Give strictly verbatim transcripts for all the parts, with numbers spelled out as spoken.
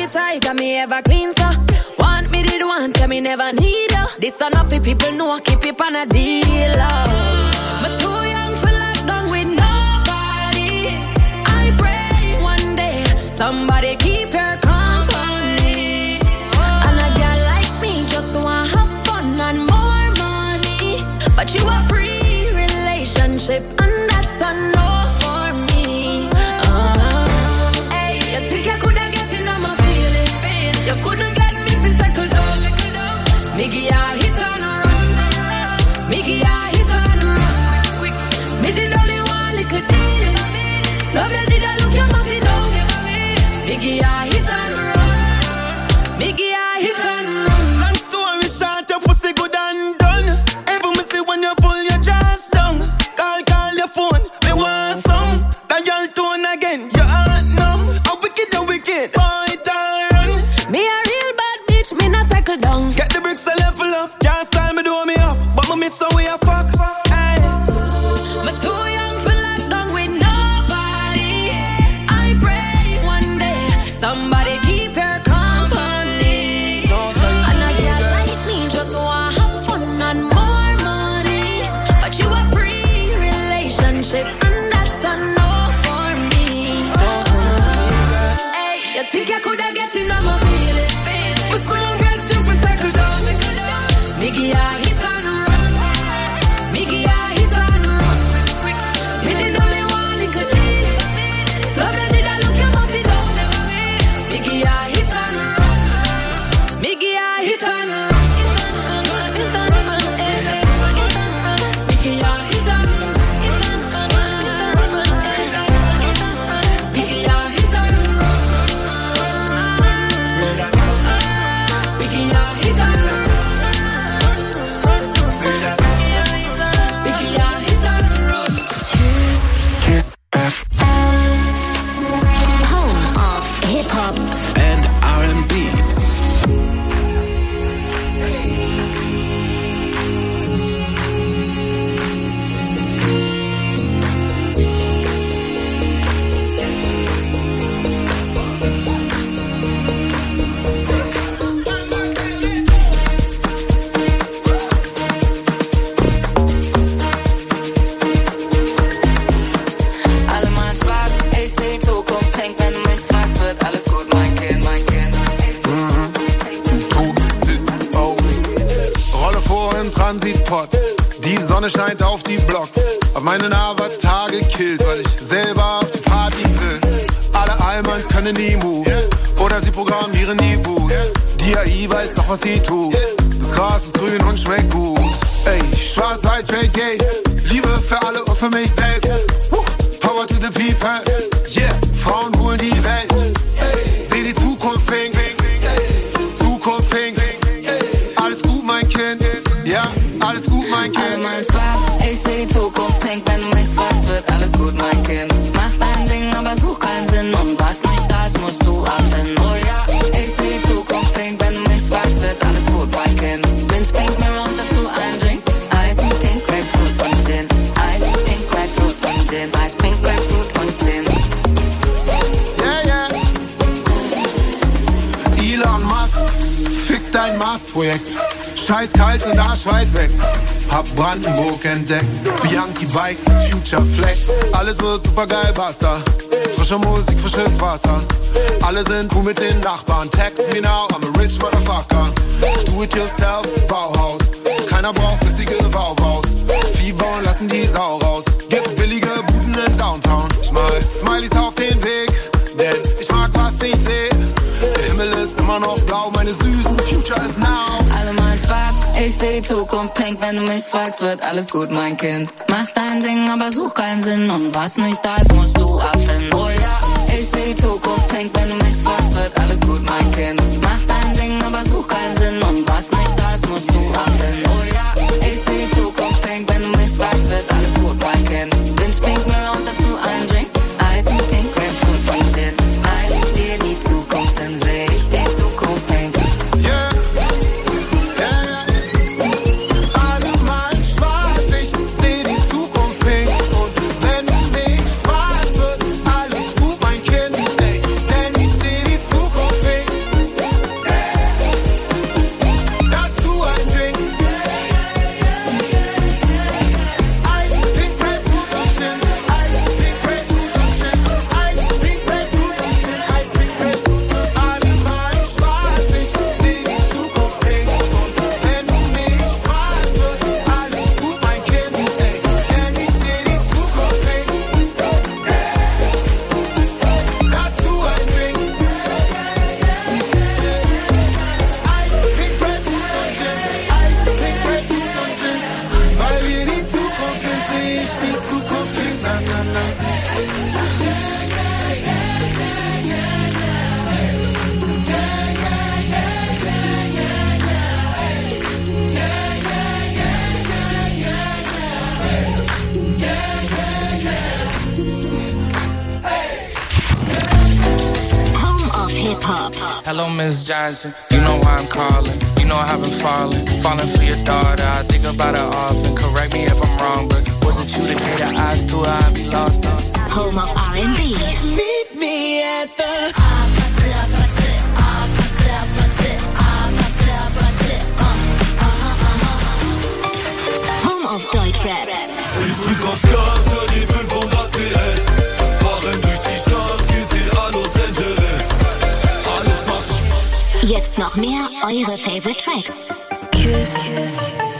it tight and me ever clean so. Want me did want, yeah me never need ya. This enough for people know I keep it on a deal. Oh. But too young for lockdown with nobody. I pray one day somebody keep her company. And a girl like me just wanna have fun and more money. But you a pre-relationship and that's a no for me. Uh-huh. Hey, you think you coulda get in on my feelings? You couldn't get me fi settle down. Me give ya hit and run. Me give ya hit and run. Me did only one little dealings. Love you did I look you must sit down. Me give ya hit and run. Me give ya hit and run. Long story short, your pussy good and done. Even me see when you pull your dress down. Call, call your phone, me want some. That y'all tone again, your heart numb. How wicked, you wicked, boy, turn. Me a real bad bitch, me not cycle down. Get the bricks a level up, can't style me do me up. But me miss how we a fuck, hey. Me too young for lockdown with nobody. I pray one day somebody keep her company. No, son, And a girl like me just wanna have fun and more money. But you a pre-relationship and that's a no for me. Hey, you think you coulda get in on my feelings? we soon get you for cycle down. Me give ya hit and run. Me give ya hit and run. Me did only one little dealings. Love you did I look you must sit down. Me give ya hit and run. Me give ya hit and run. Me give ya hit and run. Me give ya hit and run. Me give ya hit and run. Me give ya hit and run. Kiss F Home of hip hop. and R and B. Allemal schwarz, ich seh Zukunft, pink, wenn du mich fragst, wird alles gut, mein Kind, mein Kind. Sit, oh. Rolle vor im Transitpot. Die Sonne scheint auf die Blocks. Auf meinen Avatar gekillt, weil ich selber auf die Party will. Alle Allmanns können die Moves. Oder sie programmieren die Boots. Die A I weiß noch, was sie tut. Das Gras ist grün und schmeckt gut. Ey, schwarz-weiß, straight gay. Liebe für alle und für mich selbst. Woo. Power to the people. Yeah, Frauen holen die Welt. Seh die Zukunft pink. Zukunft pink. Alles gut, mein Kind. Ja, alles gut, mein Kind. Allemal schwarz, ich seh die Zukunft, pink, wenn du mich fragst, wird alles gut, mein Kind. Mach dein Ding, aber such keinen Sinn und was nicht da ist, musst du erfinden. Oh ja, ich seh die Zukunft, pink, wenn du mich fragst, wird alles gut, mein Kind. Bin's pink, mir und dazu ein Drink. Eis, pink, Grapefruit und Gin. Eis, pink, Grapefruit und Gin. Eis, pink, Grapefruit und Gin. Yeah, yeah. Elon Musk, fick dein Mars-Projekt. Scheiß kalt und arschweit weg. Hab Brandenburg entdeckt. Bianchi Bikes, Future Flex. Alles wird super geil, basta. Frische Musik, frisches Wasser. Alle sind cool mit den Nachbarn. Text me now, I'm a rich motherfucker. Do it yourself, Bauhaus. Keiner braucht bissige Bauhaus. Vieh bauen, lassen die Sau raus. Gibt billige Buden in Downtown. Ich mal Smileys auf den Weg, denn ich mag, was ich seh. Der Himmel ist immer noch blau, meine süßen Future is now. Allemal schwarz, ich seh die Zukunft, pink, wenn du mich fragst, wird alles gut, mein Kind. Mach dein Ding, aber such keinen Sinn und was nicht da ist, musst du erfinden. Oh ja, ich seh die Zukunft, pink, wenn du mich fragst, wird alles gut, mein Kind. Mach dein Ding, aber such keinen Sinn und was nicht da ist, musst du erfinden. Oh ja, ich seh die Zukunft, pink, wenn du mich fragst, wird alles gut, mein Kind. Bin's pink, mir und dazu ein Drink. Eis, pink, Grapefruit und Gin. All dir die Zukunft, dann seh ich die Zukunft, pink. Yeah. Yeah. Allemal schwarz, ich seh die Zukunft pink. Und wenn du mich fragst, wird alles gut, mein Kind. Ey, denn ich seh die Zukunft Hello, Miss Johnson. You know why I'm calling. You know I have been falling. Falling for your daughter. I think about her often. Correct me if I'm wrong, but wasn't you the kid that eyes to her? I'd be lost on. Home of R and B. Meet me at the Home of Deutschrap. Ich drück aufs Gas, hör die fünfhundert P S. Fahren durch die Stadt, G T A Los Angeles. Alles macht Spaß. Jetzt noch mehr eure Favorite Tracks. Kiss, kiss.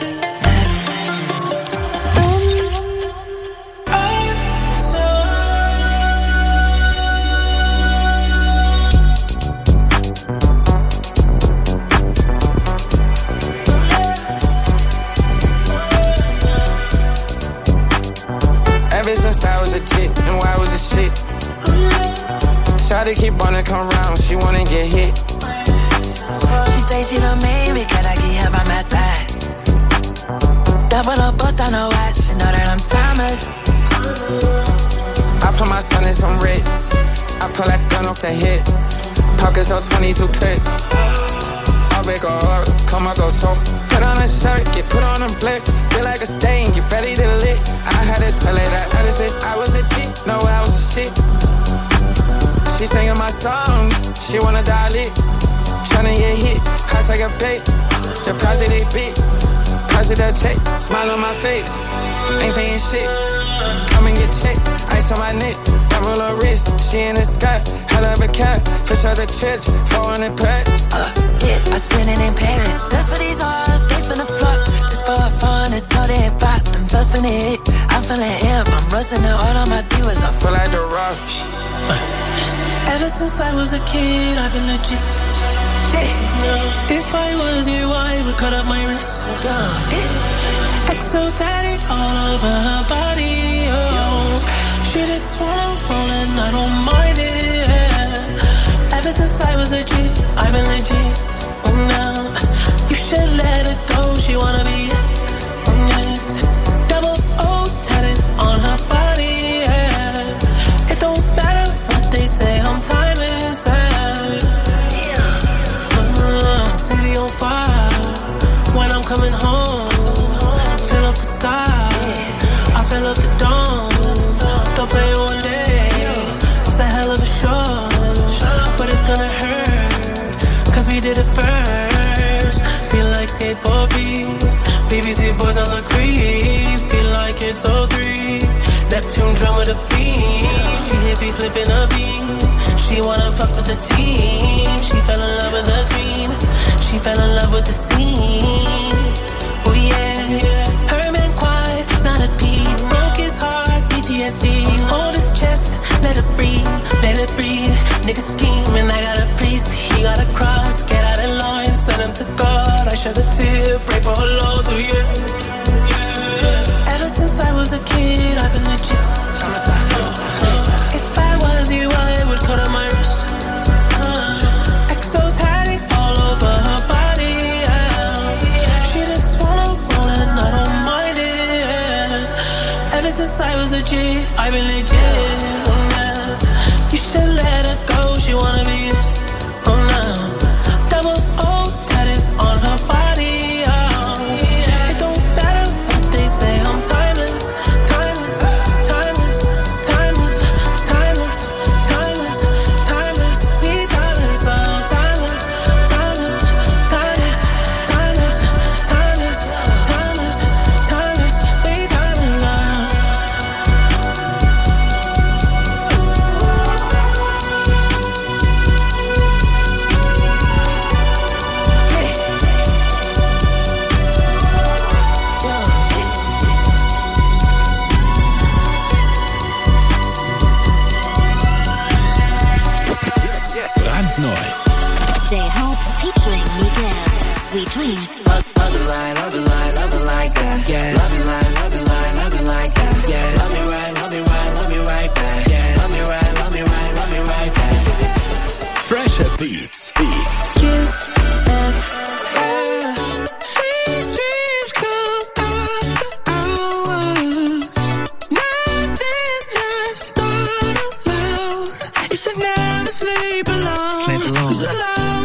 Ever since I was a kid, and why was it shit? Shawty keep wanna come round, she wanna get hit. She think she done made me, cause I keep her by my side. Double up, bust on her watch, she know that I'm timeless. I put my son in some red, I pull that gun off the hip. Pockets on twenty-two clip. I'll make a heart, come I go so. Put on a shirt, get put on a blick. Feel like a stain, get ready to lit. I had to tell her that I just said I was a dick, no I was shit. She singing my songs, she wanna dial it. Tryna get hit, hot like a bait. Deposit they big, deposit that check. Smile on my face, ain't paying shit. Come and get checked, ice on my neck. Double her wrist, she in the sky. Hell of a cat, fish out the church. four hundred packs. Uh, yeah, I spend it in Paris. That's for these hoes, they finna flock. Just for fun, it's all they pop. Them plus finna hit, I'm feeling imp. I'm rusting the all on my divas. I Feel like the rock. Ever since I was a kid, I've been legit. If I was you, I would cut up my wrist. Exotic all over her body. Oh, she just wanna roll and I don't mind it. Ever since I was a G, I've been legit. Oh, now you should let her go. She wanna be it. Double O tatted on her body. Yeah. It don't matter what they say. I'm timeless. Uh, city on fire. When I'm coming home, fill up the sky. I fill up the dome. They'll play it one day. It's a hell of a show, but it's gonna hurt, cause we did it first. Feel like skateboard beat. B B C boys on the creep. Feel like it's oh three. Neptune drum with a beat. She hit me flipping a beat. She wanna fuck with the team. She fell in love with the cream. She fell in love with the scene. Oh yeah. Her man quiet, not a peep. Broke his heart, P T S D. Hold his chest, let it breathe, let it breathe. Nigga scheming, I got a priest. He got a cross, get out of line, send him to God. I shed a tear, pray for her lows, oh yeah. yeah. Ever since I was a kid, I've been legit. If I was you, I would cut on my wrist. uh, Exotic all over her body. Yeah. She just wanna roll and I don't mind it. Yeah. Ever since I was a G, I've been legit. Yeah. You should let her go, she wanna be it. Oh no. Double O tatted on her body. Oh. It don't matter what they say, I'm timeless, timeless, timeless, timeless, timeless, timeless, timeless, we timeless, oh, timeless, timeless, timeless, timeless, timeless, timeless, timeless, we timeless, oh. Brandneu. J-Hope featuring Miguel. Sweet Dreams. Love it like, love it like, love it like that. Yeah. Love it like, love it like, love it like that. Yeah. Love me right, love me right, love me right back. Yeah. Love me right, love me right, love me right back. Fresher Beats. Beats. Kiss F. Sweet dreams come after hours. Nothing that's not allowed. You should never sleep alone. Sleep alone. 'Cause alone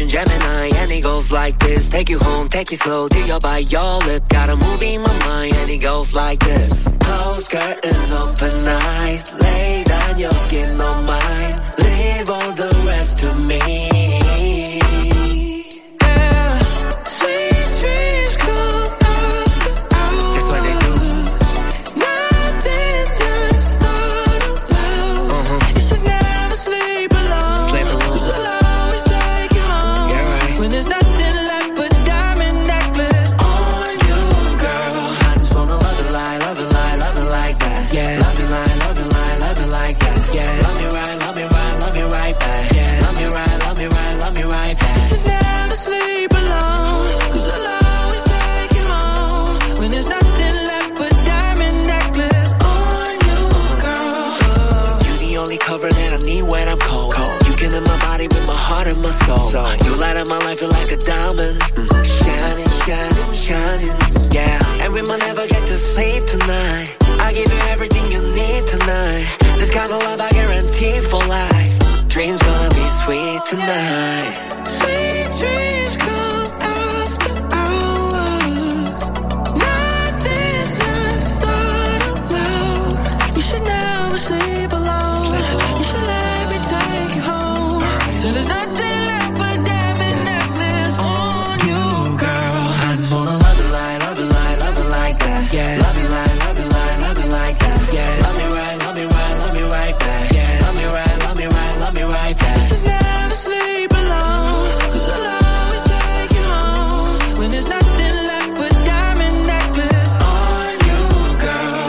in Gemini, and it goes like this. Take you home, take you slow, till you bite your lip. Got a movie in my mind, and it goes like this. Close curtains, open eyes, lay down your skin on mine. Leave all the rest to me. Yeah, sweet dreams come after hours. That's what they do. Nothing that's not allowed. Uh-huh. You should never sleep alone. Sleep alone. 'Cause I'll always take you home. Yeah, right. When there's nothing left but diamond necklace on you, girl. I just wanna love it like, love it like, love it like that. Yeah. Love it like, love it like, love it like that. Yeah. Love me right, love me right, love me right back. Yeah. Love me right, love me right, love me right back. You should never sleep alone. 'Cause I'll always take you home. When there's nothing left but diamond necklace on you, girl. You the only cover that I need when I'm cold. cold. You get in my body with my heart and my soul. So, you light up my life, you're like a diamond. Mm-hmm. Shining, shining, shining. Yeah. And we might never get to sleep tonight. I give you everything you need tonight. This kind of love I guarantee for life. Dreams gonna be sweet tonight. Sweet dreams come after hours. Nothing that's not allowed. You should never sleep alone. You should let me take you home. Till there's nothing left but diamond necklace on you, girl. I just wanna love it like, love it like, love it like that. Yeah. Love it like, love it like, love it like that. Yeah. Love me right, love me right, love me right back. Yeah. Love me right, love me right, love me right back. You should never sleep alone. 'Cause I'll always take you home. When there's nothing left but diamond necklace on you, girl.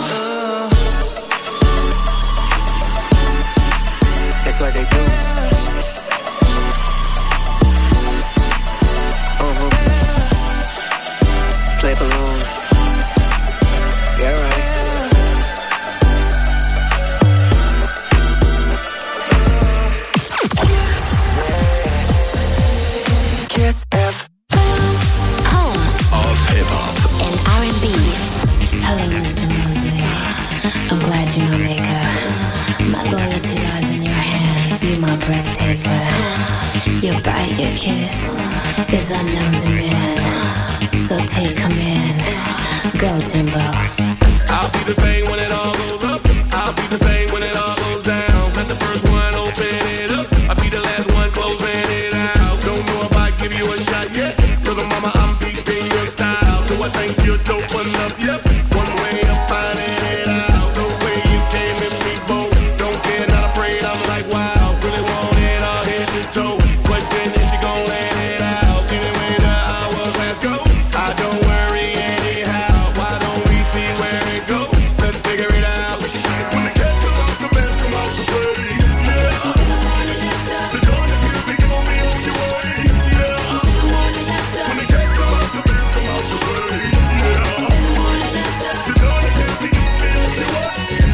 That's what they do. Uh-huh. Sleep alone. Yeah, right. Kiss F. Home Of Hip-Hop. and R and B. Hello, Mister Mosley. I'm glad you know maker. My loyalty lies in your hands. You my breath taker. Your bite, your kiss is unknown to men. So take command. Go, Timbo. I'll be the same when it all goes up. I'll be the same when it all goes down. Let the first one open it up. I'll be the last one closing it out. Don't know if I give you a shot yet. Little mama, I'm peeping your style. Do I think you're dope enough? Yep. One way of finding it out. The way you came in me bold. Don't care, not afraid. I'm like, wow. Really want it all head to toe. Question is she gon' let it out? Anyway, the hourglass go. I don't worry anyhow. Why don't we see where it goes? Let's figure it out. When the cats come out, the bands come out to play. Yeah. The dawn is here, we gon' be on your way. Yeah. When the cats come out, the bands come out to play. Yeah. The dawn is here, we gon' be on your way.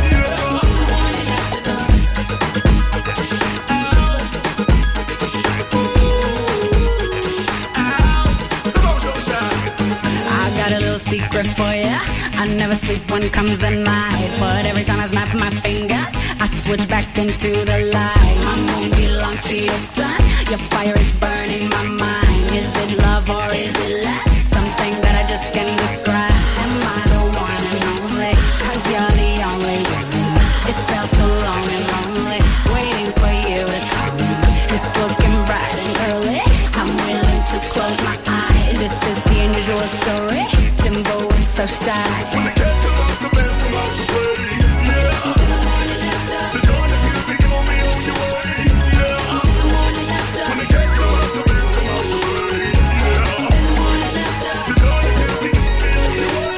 I got a little secret for ya. I never sleep when comes the night, but every time I snap my fingers, I switch back into the light. My moon belongs to your sun. Your fire is burning my mind. Is it love or is it lust? Something that I just can't describe. Am I the one and only? 'Cause you're the only one. It felt so long and lonely, waiting for you to come. It's looking bright and early. I'm willing to close my eyes. This is the unusual story. Timbo is so shy. When the cats come out, the bands come out to play. Yeah. The dawn is here, we gon' be on your way. Yeah. When the cats come out, the bands come out to play. Yeah. The dawn is here, we gon' be on your way.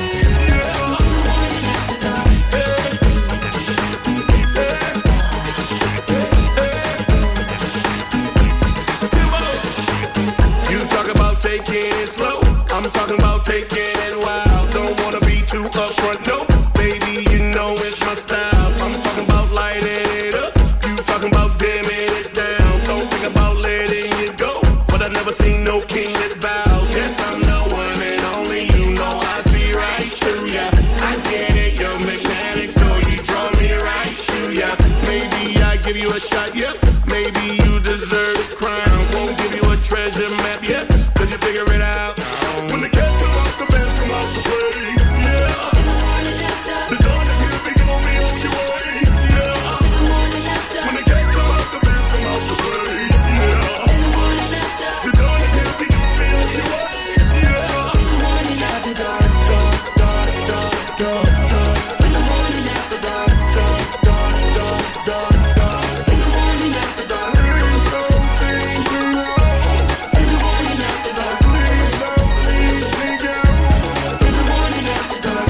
You talk about taking it slow. I'm talking about taking it wild. Don't wanna be too upfront, no. Baby, you know it's my style. I'm talking about lighting it up. You talking about dimming it down. Don't think about letting it go. But I've never seen no king that bows. Yes, I'm the one and only. You know I see right through ya. I get it, you're magnetic, so you draw me right to ya. Maybe I give you a shot, yep. Maybe you deserve a crown. Won't give you a treasure map. you figure it out. When the cats come out, the bands come out to play. Yeah. The dawn is here, we gon' be on your way. Yeah. When the cats come out, the bands come out to play. Yeah. The dawn is here, we gon' be on your way. Yeah. After dark, dark, dark, dark, dark, dark. In the morning after dark, dark, dark, dark, dark, dark. In the morning after dark, please don't leave me alone. In the morning after dark, please don't leave me down. In the morning after dark.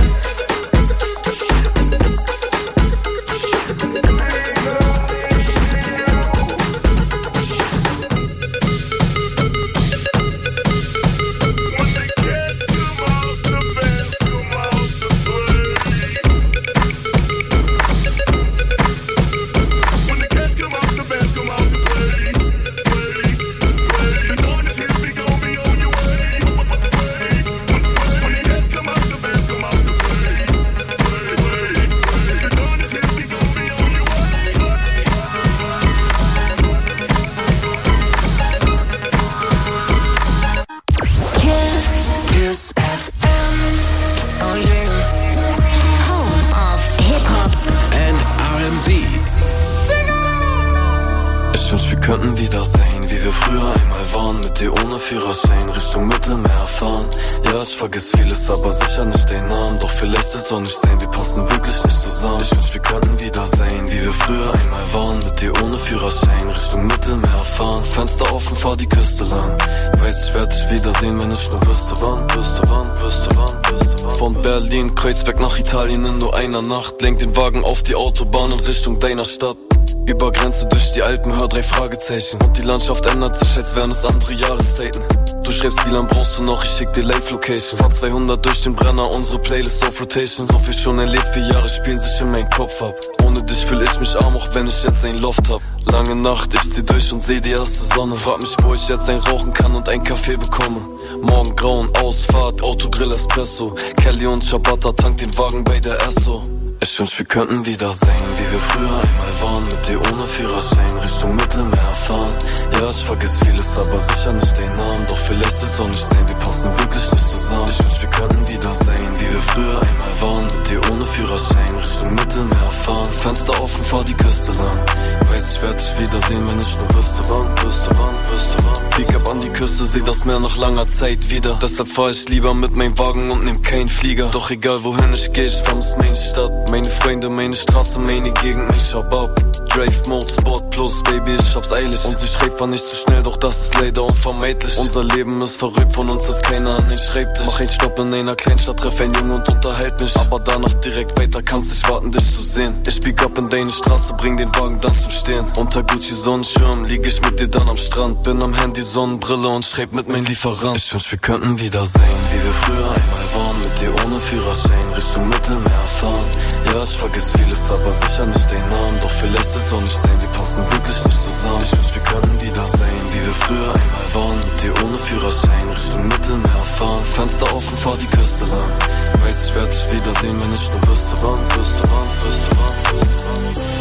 When the cats come out, the bands come out to play. The dawn is here, we gon' be on your way. When the cats come out, the bands come out to play. The dawn is here, we gon' be on your Kiss. Kiss F M. Oh yeah. Home of Hip-Hop. and R and B. Ich wünsch, wir könnten wieder sehen, wie wir früher einmal waren. Mit dir ohne Führerschein Richtung Mittelmeer fahren. Ja, ich vergiss vieles, aber sicher nicht den Namen. Doch vielleicht soll's auch nicht sehen, wir passen wirklich nicht zusammen. Ich wünsch, wir könnten wieder sehen, wie wir früher einmal waren. Mit dir ohne Führerschein Richtung Mittelmeer fahren. Fenster offen, fahr die Küste lang. Weiß, ich werd dich wiedersehen, wenn ich nur wüsste wann. Wüsste wann, wüsste wann, wüsste wann. Von Berlin, Kreuzberg nach Italien in nur einer Nacht. Lenk den Wagen auf die Autobahn in Richtung deiner Stadt. Über Grenze durch die Alpen, hör drei Fragezeichen. Und die Landschaft ändert sich, als wären es andere Jahreszeiten. Du schreibst, wie lang brauchst du noch, ich schick dir Live-Location. Fahr zweihundert durch den Brenner, unsere Playlist auf Rotation. So viel schon erlebt, vier Jahre spielen sich in meinen Kopf ab. Ohne dich fühl ich mich arm, auch wenn ich jetzt ein Loft hab. Lange Nacht, ich zieh durch und seh die erste Sonne. Frag mich, wo ich jetzt ein rauchen kann und ein Kaffee bekomme. Morgen grauen, Ausfahrt, Autogrill, Espresso. Kelly und Ciabatta, tank den Wagen bei der Esso. Ich wünsch, wir könnten wieder sehen, wie wir früher einmal waren. Mit dir ohne Führerschein Richtung Mittelmeer fahren. Ja, ich vergiss vieles, aber sicher nicht den Namen. Doch vielleicht soll's auch nicht sehen, wir passen wirklich nicht zusammen. Ich wünsch, wir könnten wieder sehen, wie wir früher einmal waren. Mit dir ohne Führerschein Richtung Mittelmeer fahren. Fenster offen, fahr die Küste lang. Weiß, ich werd dich wiedersehen, wenn ich nur wüsste wann. Wüsste wann, wüsste wann. Pick up an die Küste, seh das Meer nach langer Zeit wieder. Deshalb fahr ich lieber mit meinem Wagen und nehm keinen Flieger. Doch egal wohin ich geh, ich vermiss meine Stadt. Meine Freunde, meine Straße, meine Gegend, mein Shabab. Drive Mode, Sport Plus, Baby, ich hab's eilig. Und sie schreibt, war nicht zu schnell, doch das ist leider unvermeidlich. Unser Leben ist verrückt, von uns ist keiner an den Schreibtisch. Mach einen Stopp in einer Kleinstadt, treff einen Jungen und unterhalt mich. Aber danach direkt weiter, kannst nicht warten, dich zu sehen. Ich bieg ab in deine Straße, bring den Wagen dann zum Stehen. Unter Gucci Sonnenschirm, lieg ich mit dir dann am Strand. Bin am Handy, Sonnenbrille und schreib mit meinem Lieferant. Ich wünsch, wir könnten wieder sehen, wie wir früher einmal waren. Mit dir ohne Führerschein Richtung Mittelmeer fahren. Ja, ich vergiss vieles, aber sicher nicht den Namen. Doch vielleicht soll's auch nicht sehen, wir passen wirklich nicht zusammen. Ich wünsch, wir könnten wieder sehen, wie wir früher einmal waren. Mit dir ohne Führerschein Richtung Mittelmeer fahren. Fenster offen, fahr die Küste lang. Weiß, ich werd dich wiedersehen, wenn ich nur wüsste wann. Wüsste wann, wüsste wann, wüsste wann.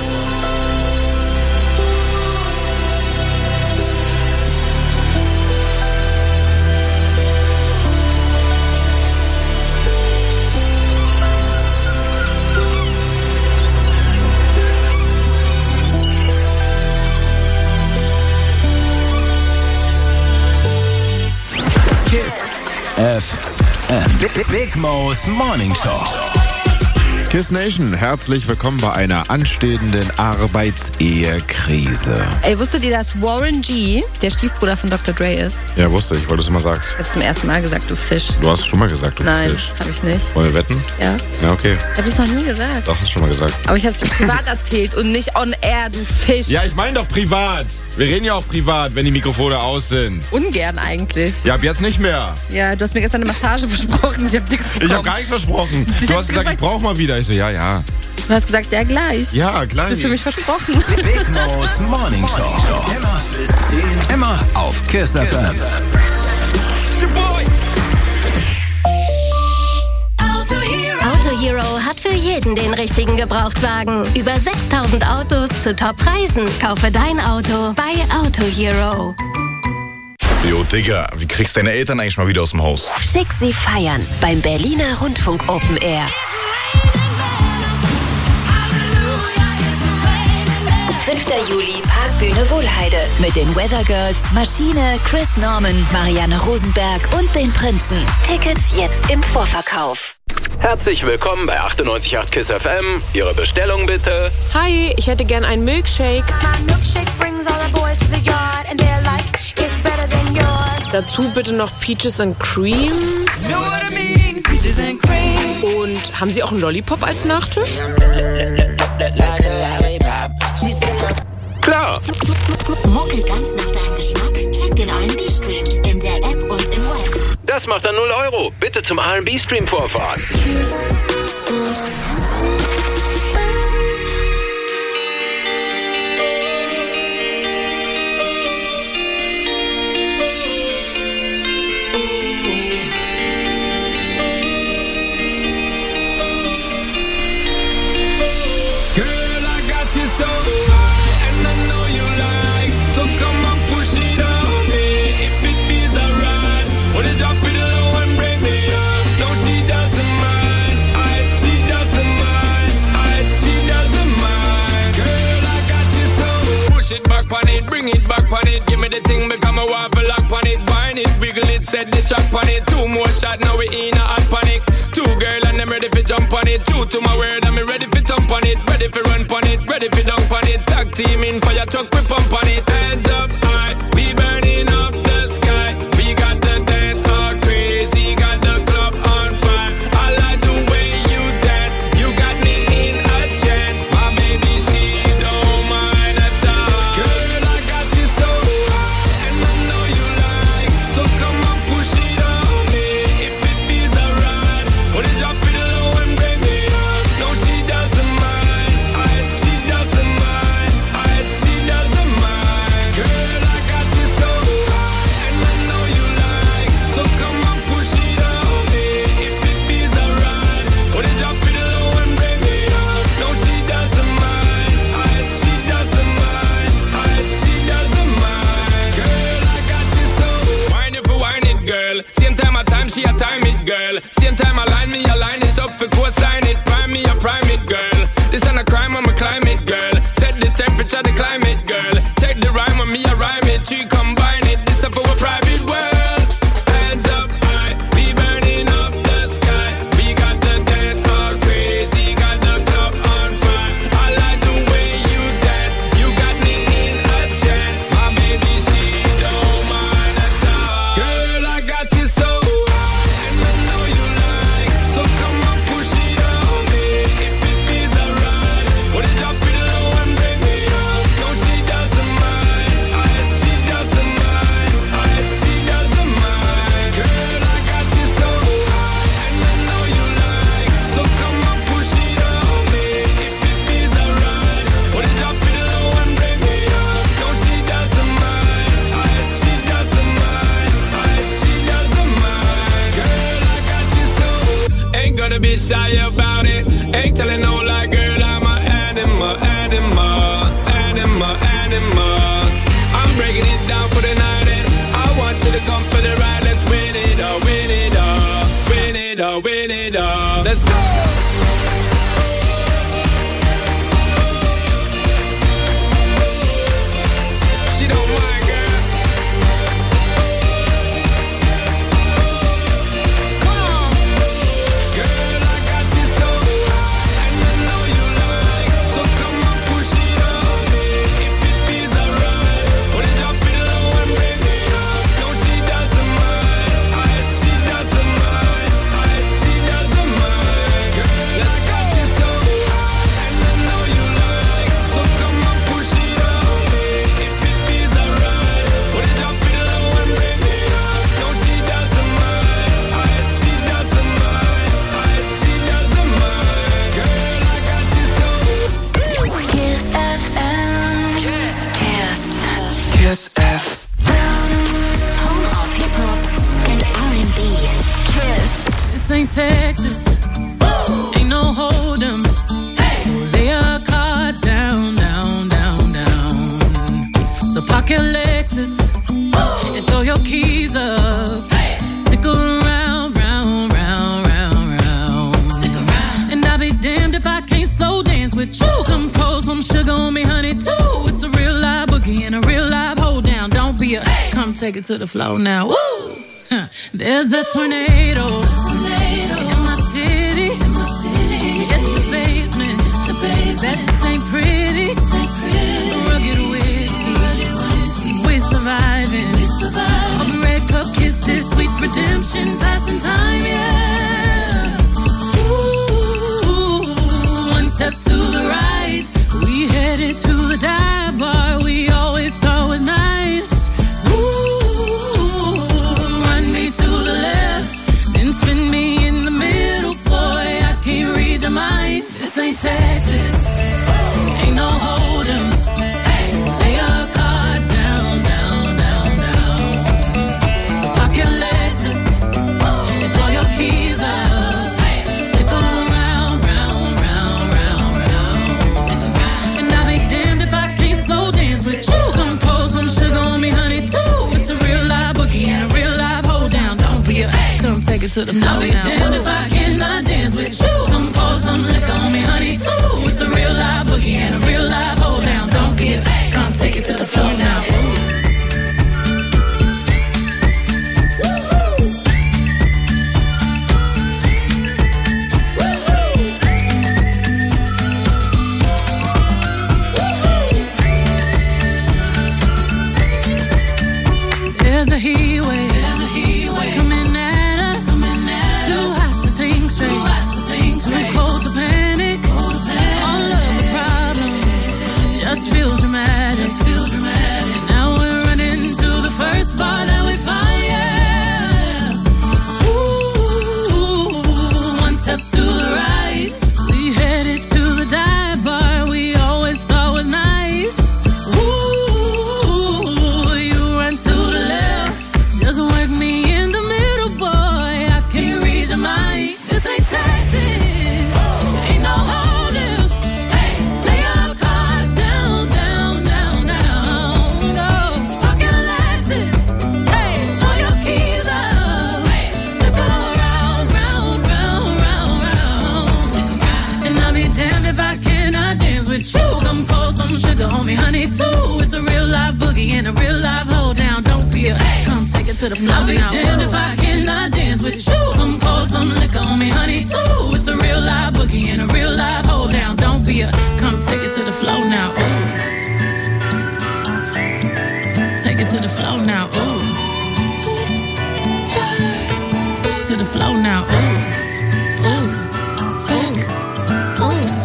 F M. Big, Big Mo's Morning Show. Kiss Nation, herzlich willkommen bei einer anstehenden Arbeitsehekrise. Ey, wusstet ihr, dass Warren G. der Stiefbruder von Doktor Dre ist? Ja, wusste ich, weil du es immer sagst. Ich hab's zum ersten Mal gesagt, du Fisch. Du hast es schon mal gesagt, du Nein, Fisch. hab ich nicht. Wollen wir wetten? Ja. Ja, okay. Ich hab es noch nie gesagt. Doch, hast du schon mal gesagt. Aber ich hab's dir privat erzählt und nicht on air, du Fisch. Ja, ich meine doch privat. Wir reden ja auch privat, wenn die Mikrofone aus sind. Ungern eigentlich. Ja, ab jetzt nicht mehr. Ja, du hast mir gestern eine Massage versprochen, ich hab nichts bekommen. Ich habe gar nichts versprochen. Ich Du hab hast gesagt, ich brauch mal wieder. Ich so, ja, ja. Du hast gesagt, ja, gleich. Ja, gleich. Du hast für mich versprochen. Big Mo's Morning Show. Immer, immer auf Kiss F M. Auto Hero hat für jeden den richtigen Gebrauchtwagen. Über sechstausend Autos zu Top-Preisen. Kaufe dein Auto bei Auto Hero. Jo, Digga, wie kriegst deine Eltern eigentlich mal wieder aus dem Haus? Schick sie feiern beim Berliner Rundfunk Open Air. fünfter Juli, Parkbühne Wohlheide. Mit den Weather Girls, Maschine, Chris Norman, Marianne Rosenberg und den Prinzen. Tickets jetzt im Vorverkauf. Herzlich willkommen bei achtundneunzig Komma acht KISS F M. Ihre Bestellung bitte. Hi, ich hätte gern einen Milkshake. Dazu bitte noch Peaches and Cream. Und haben Sie auch einen Lollipop als Nachtisch? Klar. Mucke ganz nach deinem Geschmack. Check den R and B-Stream in der App und im Web. Das macht dann null Euro. Bitte zum R and B-Stream vorfahren. Bring it back on it, give me the thing, become a waffle lock on it. Wine it, wiggle it, set the track on it. Two more shots, now we in a hot panic. Two girl and I'm ready for jump on it. True to my word, I'm ready for thump on it. Ready for run on it, ready for dunk on it. Tag team in fire truck, we pump on it. Hands up high, we burning up the sky. We got the dance all crazy, got the club on fire. I like the way you dance, you got me in a chance. My baby, she don't mind at all. She a time it, girl. Same time I line me, I line it up for coastline it. Prime me, I prime it, girl. This ain't a crime, I'm a climate, girl. Set the temperature, the climate, girl. Check the rhyme on me, I rhyme it. Three combine it, this up our private world. Hands up high, we burning up the sky. We got the dance all crazy, got the club on fire. I like the way you dance, you got me in a chance. My baby, she don't mind at all. Girl, I got you so. Be shy about it. Ain't telling no lie, girl. I'm a animal, animal, animal, animal. I'm breaking it down for the night, and I want you to come for the ride. Let's win it all, win it all, win it all, win it all. Let's go. She don't mind, girl. Come on, girl. Kiss F M. Home of hip hop and R and B. Kiss. This ain't Texas. Woo! Ain't no hold 'em. Hey! So lay your cards down, down, down, down. So park your Lexus. Woo! And throw your keys take it to the floor now. Woo! Huh. There's a tornado. tornado in my city. In my city. It's the basement. The basement. That ain't pretty. Ain't pretty. Rugged whiskey. Rugged whiskey. We're surviving. We're surviving. Of red cup kisses, sweet redemption, passing time, yeah. Ooh, one step to the right. We headed to the dive bar we always thought was nice. Ooh, run me to the left, then spin me in the middle. Boy, I can't read your mind. This ain't Texas, ain't no hold'em. Hey, lay our cards down, down, down, down. So park your Lexus and throw your keys up. Hey, stick around, round, round, round, round. And I'll be damned if I can't slow dance with you. Come pour some sugar on me, honey, too. It's a real live boogie and a real live hold down. Don't be a hey, come take it to the floor now. I'll be damned if I cannot dance with you. Come pour some liquor on me, honey, too. It's a real live boogie and a real live hold down. Don't be a hey, come take it to the floor now. There's a heat wave, there's a heat wave coming at us, coming at too us. Hot to think straight, too hot to think straight, too cold to panic, cold to panic. All of the problems just feel dramatic, just feel dramatic. Now we're running to the first bar that we find, yeah. Ooh, one step to the right, we headed to the dive bar we always thought was nice. Ooh, you run to the left, just work me in the middle, boy. I can't read your mind. This ain't Texas, ain't no hold'em. Hey, lay our cards down, down, down, down. No, pocket Lexus. Hey, throw your keys up. Hey, stick around, round, round, round, round. And I'll be damned if I cannot dance with you. Come pour some sugar on me, honey, too. It's a real live boogie and a real live hold down. Don't be a hey, come take it to the floor. I'll be damned if I cannot dance with you. Come pour some liquor on me, honey, too. It's a real live boogie and a real live hold down. Don't be a come take it to the floor now. Ooh. Take it to the floor now. Ooh. Oops, spurs. To the floor now. Ooh. Ooh. Oops.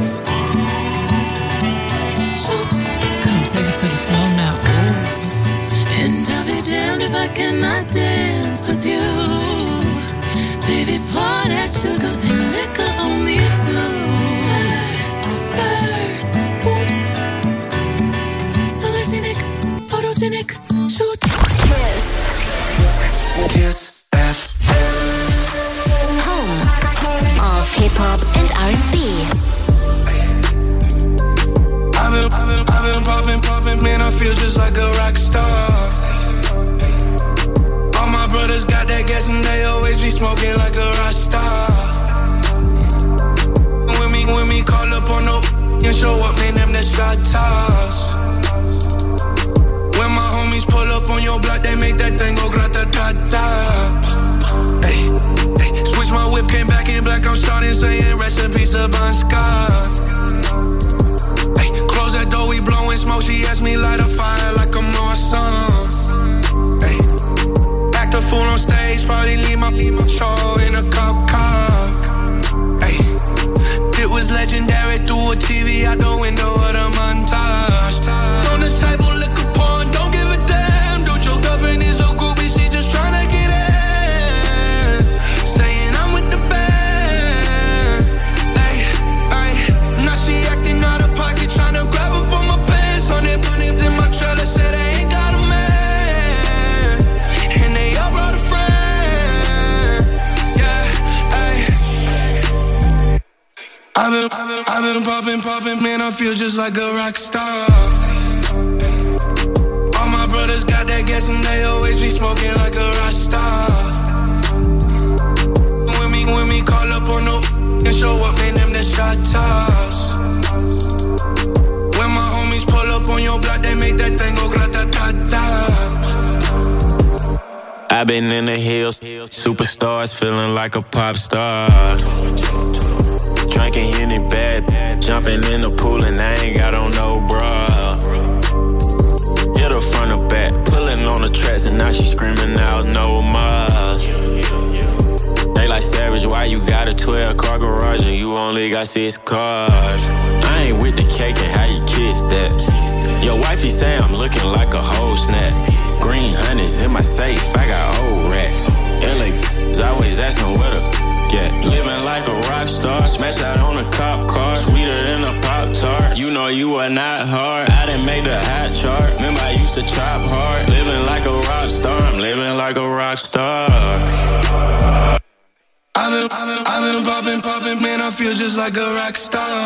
Shoot. Come take it to the floor now. Ooh. And I'll be damned if I cannot dance with you. Baby, pour that sugar and liquor on me too. Spurs, boots, sologenic, photogenic, shoot. Kiss. Kiss F M. Home of hip hop and R and B. I've been, I've been, I've been popping, popping, man, I feel just like a rock star. All my brothers got that gas and they always be smoking like a rock star. When me, when me call up on no and show up, man, them the shot toss. When my homies pull up on your block, they make that thing go grata-ta-ta. Hey, hey, switch my whip, came back in black, I'm starting saying recipes to Bon Scott. Hey, close that door, we blowing smoke, she asked me light a fire like I'm awesome. Hey, act a fool on stage, probably leave my, leave my show in a cop car. Hey, it was legendary through a T V out the window of the montage. On this table, liquor porn, don't give a damn. Dude, your girlfriend is a groupie, she just tryna get in. Saying I'm with the band. Ay, ay, now she acting out of pocket, tryna grab up on my pants. On it, in my trailer, said they ain't got a man. And they all brought a friend. Yeah, ay. I've been, I've been, I've been popping, popping, man, I feel just like a rock star. All my brothers got that gas and they always be smoking like a rock star. When me, when me call up on no and show up, man, them the shot toss. When my homies pull up on your block, they make that thing go grata-ta-ta. I've been in the hills, superstars feeling like a pop star. Drinking Henny bad, jumping in the pool and I ain't got on no bra. Hit her front or back, pulling on the tracks and now she screaming out no more. They like Savage, why you got a twelve car garage and you only got six cars? I ain't with the cake and how you kiss that. Your wifey say I'm looking like a whole snap. Green honey's in my safe, I got old racks. L A always asking where the get. Living like a rock star, smash out on a cop car, sweeter than a Pop-Tart. You know you are not hard, I done made the hot chart. Remember I used to chop hard, living like a rock star. I'm living like a rock star. I've been, I've been, I've been poppin', poppin', man, I feel just like a rock star.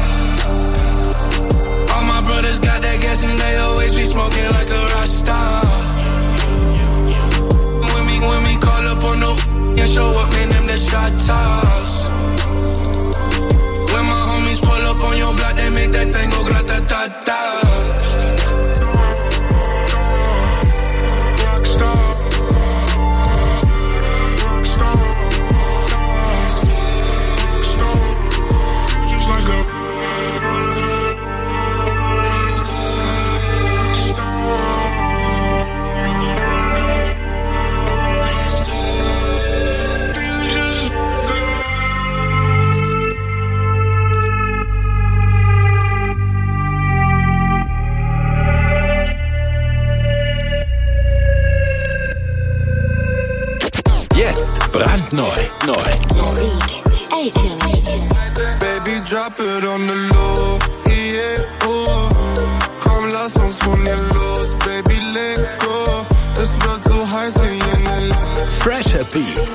All my brothers got that gas and they always be smoking like a rock star. When we, when we call up on no and show up, man, them the shot toss. When my homies pull up on your block, they make that thing go grata-ta-ta. Brandneu. Neu. Baby, drop it on the low. Yeah, oh. Komm, lass uns von hier los. Baby, leg go. Es wird so heiß wie in L A. Fresher Beats.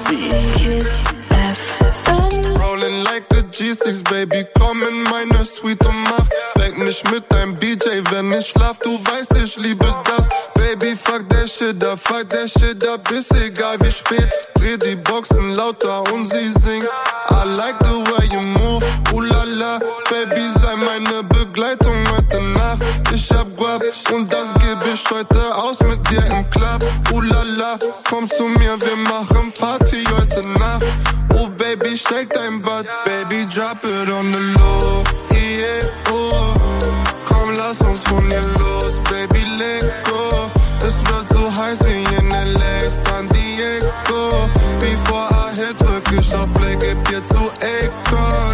Rolling like a G six, Baby. Komm in meine Suite und mach weck mich mit deinem B J. Wenn ich schlaf, du weißt, ich liebe das. Baby, fuck that shit up, fuck that shit up. Ist egal wie spät. Dreh die Boxen lauter und sie singt. I like the way you move, ooh la la. Baby, sei meine Begleitung heute Nacht. Ich hab Guap und das geb ich heute aus mit dir im Club. Ooh la la, komm zu mir, wir machen Party heute Nacht. Oh Baby, shake dein Butt, Baby, drop it on the low. Yeah, oh. Komm, lass uns von hier los, Baby, leg go. Es wird so heiß wie in L A, San Diego. Before I hit, drück ich auf Play, geb dir zu Akon.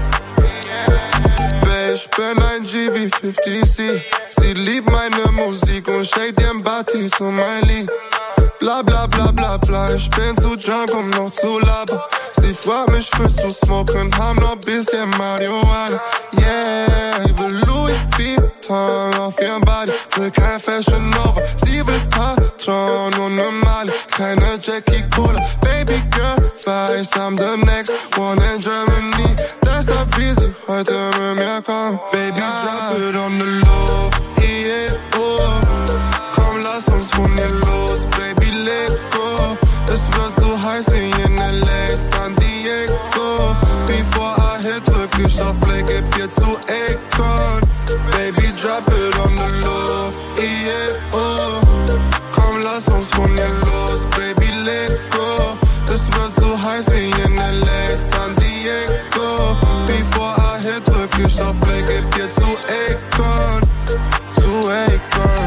Babe, ich bin ein G wie fifty C. Sie liebt meine Musik und shake den Body zu mein Lied. Bla bla bla bla bla, ich bin zu drunk, um noch zu labern. Sie fragt mich, willst du smoken, haben noch bisschen Marihuana. Yeah, sie will Louis Vuitton auf ihrem Body, will kein Fashion Nova. Sie will Patron und ne Mali, keine Jackie Cola. Baby girl, weiß, I'm the next one in Germany. Deshalb will sie heute mit mir kommen. Baby, drop it on the low, yeah, oh. Komm, lass uns von hier los, Baby, leg go. Es wird so heiß wie in L A, San Diego. Before I hit, drück ich auf Play, geb dir zu Akon. Baby, drop it on the low, yeah, oh. Komm, lass uns von hier los, Baby, leg go. Es wird so heiß wie in L A, San Diego. Before I hit, drück ich auf Play, geb dir zu Akon. Zu Akon.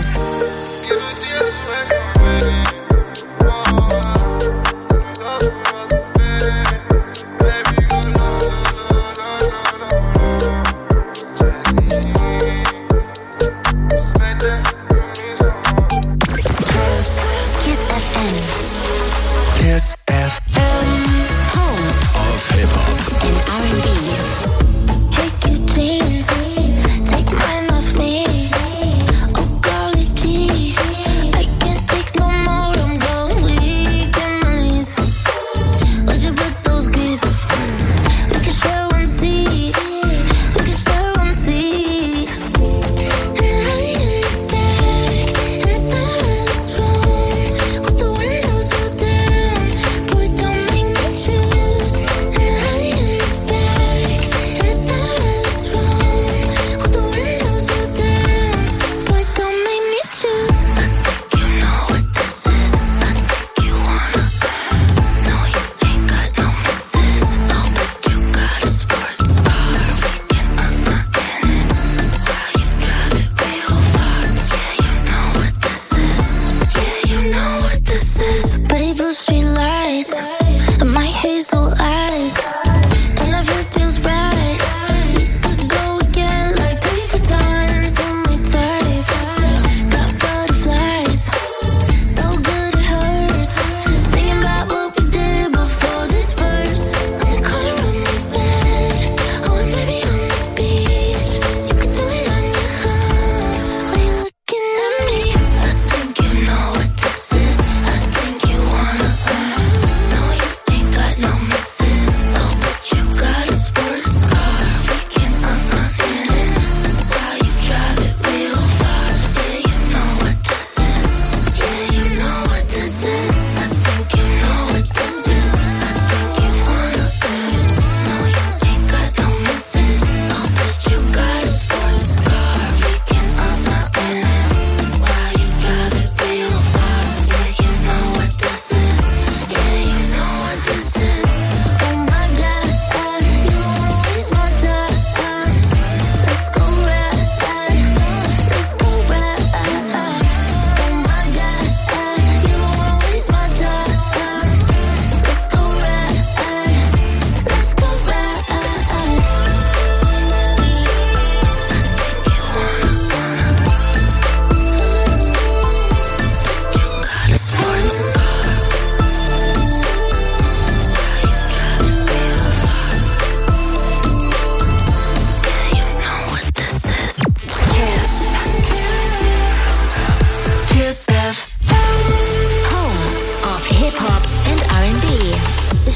Kiss F M. Home of Hip-Hop and R and B. Take you dancing.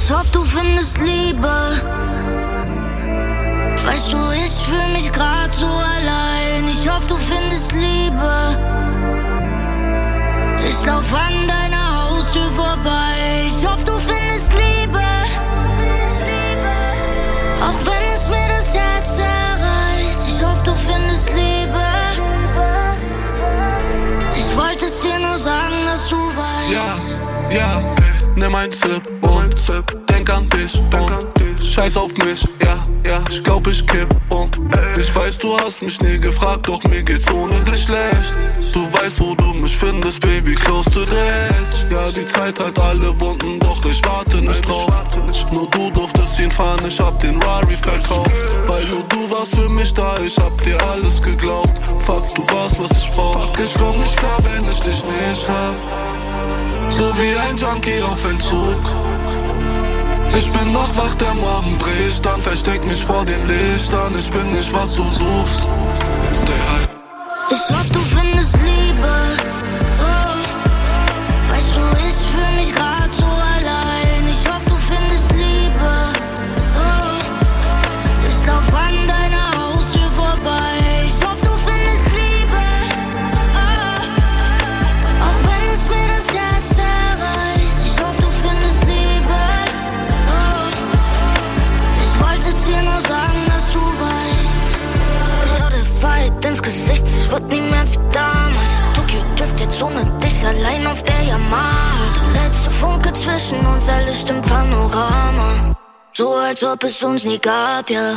Ich hoffe, du findest Liebe. Weißt du, ich fühl mich grad so allein. Ich hoffe, du findest Liebe. Ich lauf an deiner Haustür vorbei. Ich hoffe, du findest Liebe. Auch wenn es mir das Herz zerreißt. Ich hoffe, du findest Liebe. Ich wollte es dir nur sagen, dass du weißt. Ja, ja, nimm ein Sip und denk an dich und scheiß auf mich, ja, ja, ich glaub ich kipp und ich weiß, du hast mich nie gefragt, doch mir geht's ohne dich schlecht. Du weißt, wo du mich findest, Baby, close to the edge. Ja, die Zeit hat alle Wunden, doch ich warte nicht drauf. Nur du durftest ihn fahren, ich hab den Rari verkauft. Weil nur du warst für mich da, ich hab dir alles geglaubt. Fuck, du warst, was ich brauch. Ich komm nicht klar, wenn ich dich nicht hab. So wie ein Junkie auf Entzug. Ich bin noch wach, der Morgen bricht, dann versteck mich vor den Lichtern. Ich bin nicht, was du suchst. Stay high. Ich hoffe, du findest Liebe. Oh. Weißt du, ich fühl mich grad so allein. Ich hoffe, du findest Liebe. Oh. Ich lauf an deiner Haustür vorbei. Ich hoffe, du findest Liebe. Oh. Auch wenn es mir das Herz zerreißt. Ich hoffe, du findest Liebe. Oh. Ich wollte es dir nur sagen, dass du weißt. Schau der Wahrheit ins Gesicht, es wird nie mehr wie damals. Tokio Drift jetzt ohne dich allein auf der Yamaha. Der letzte Funke zwischen uns, ein Licht im Panorama. So als ob es uns nie gab, ja.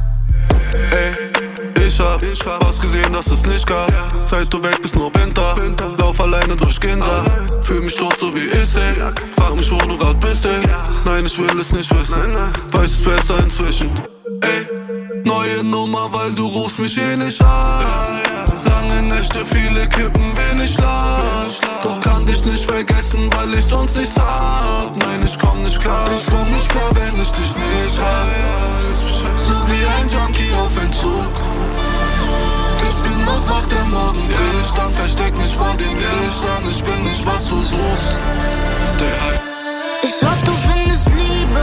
Ey, ich hab was gesehen, das es nicht gab. Seit du weg bist, nur Winter. Lauf alleine durch Ginza. Fühl mich tot, so wie ich, ey. Frag mich, wo du grad bist, ey. Nein, ich will es nicht wissen. Weiß es besser inzwischen. Ey, neue Nummer, weil du rufst mich eh nicht an. Lange Nächte, viele Kippen, wenig Schlaf. Doch kann dich nicht vergessen, weil ich sonst nichts hab. Nein, ich komm nicht klar, ich komm nicht klar, wenn ich dich nicht hab. So wie ein Junkie auf Entzug. Ich bin noch wach, der Morgen bricht, dann versteck mich vor den Lichtern. Ich bin nicht, was du suchst. Stay high. Ich hoffe, du findest Liebe.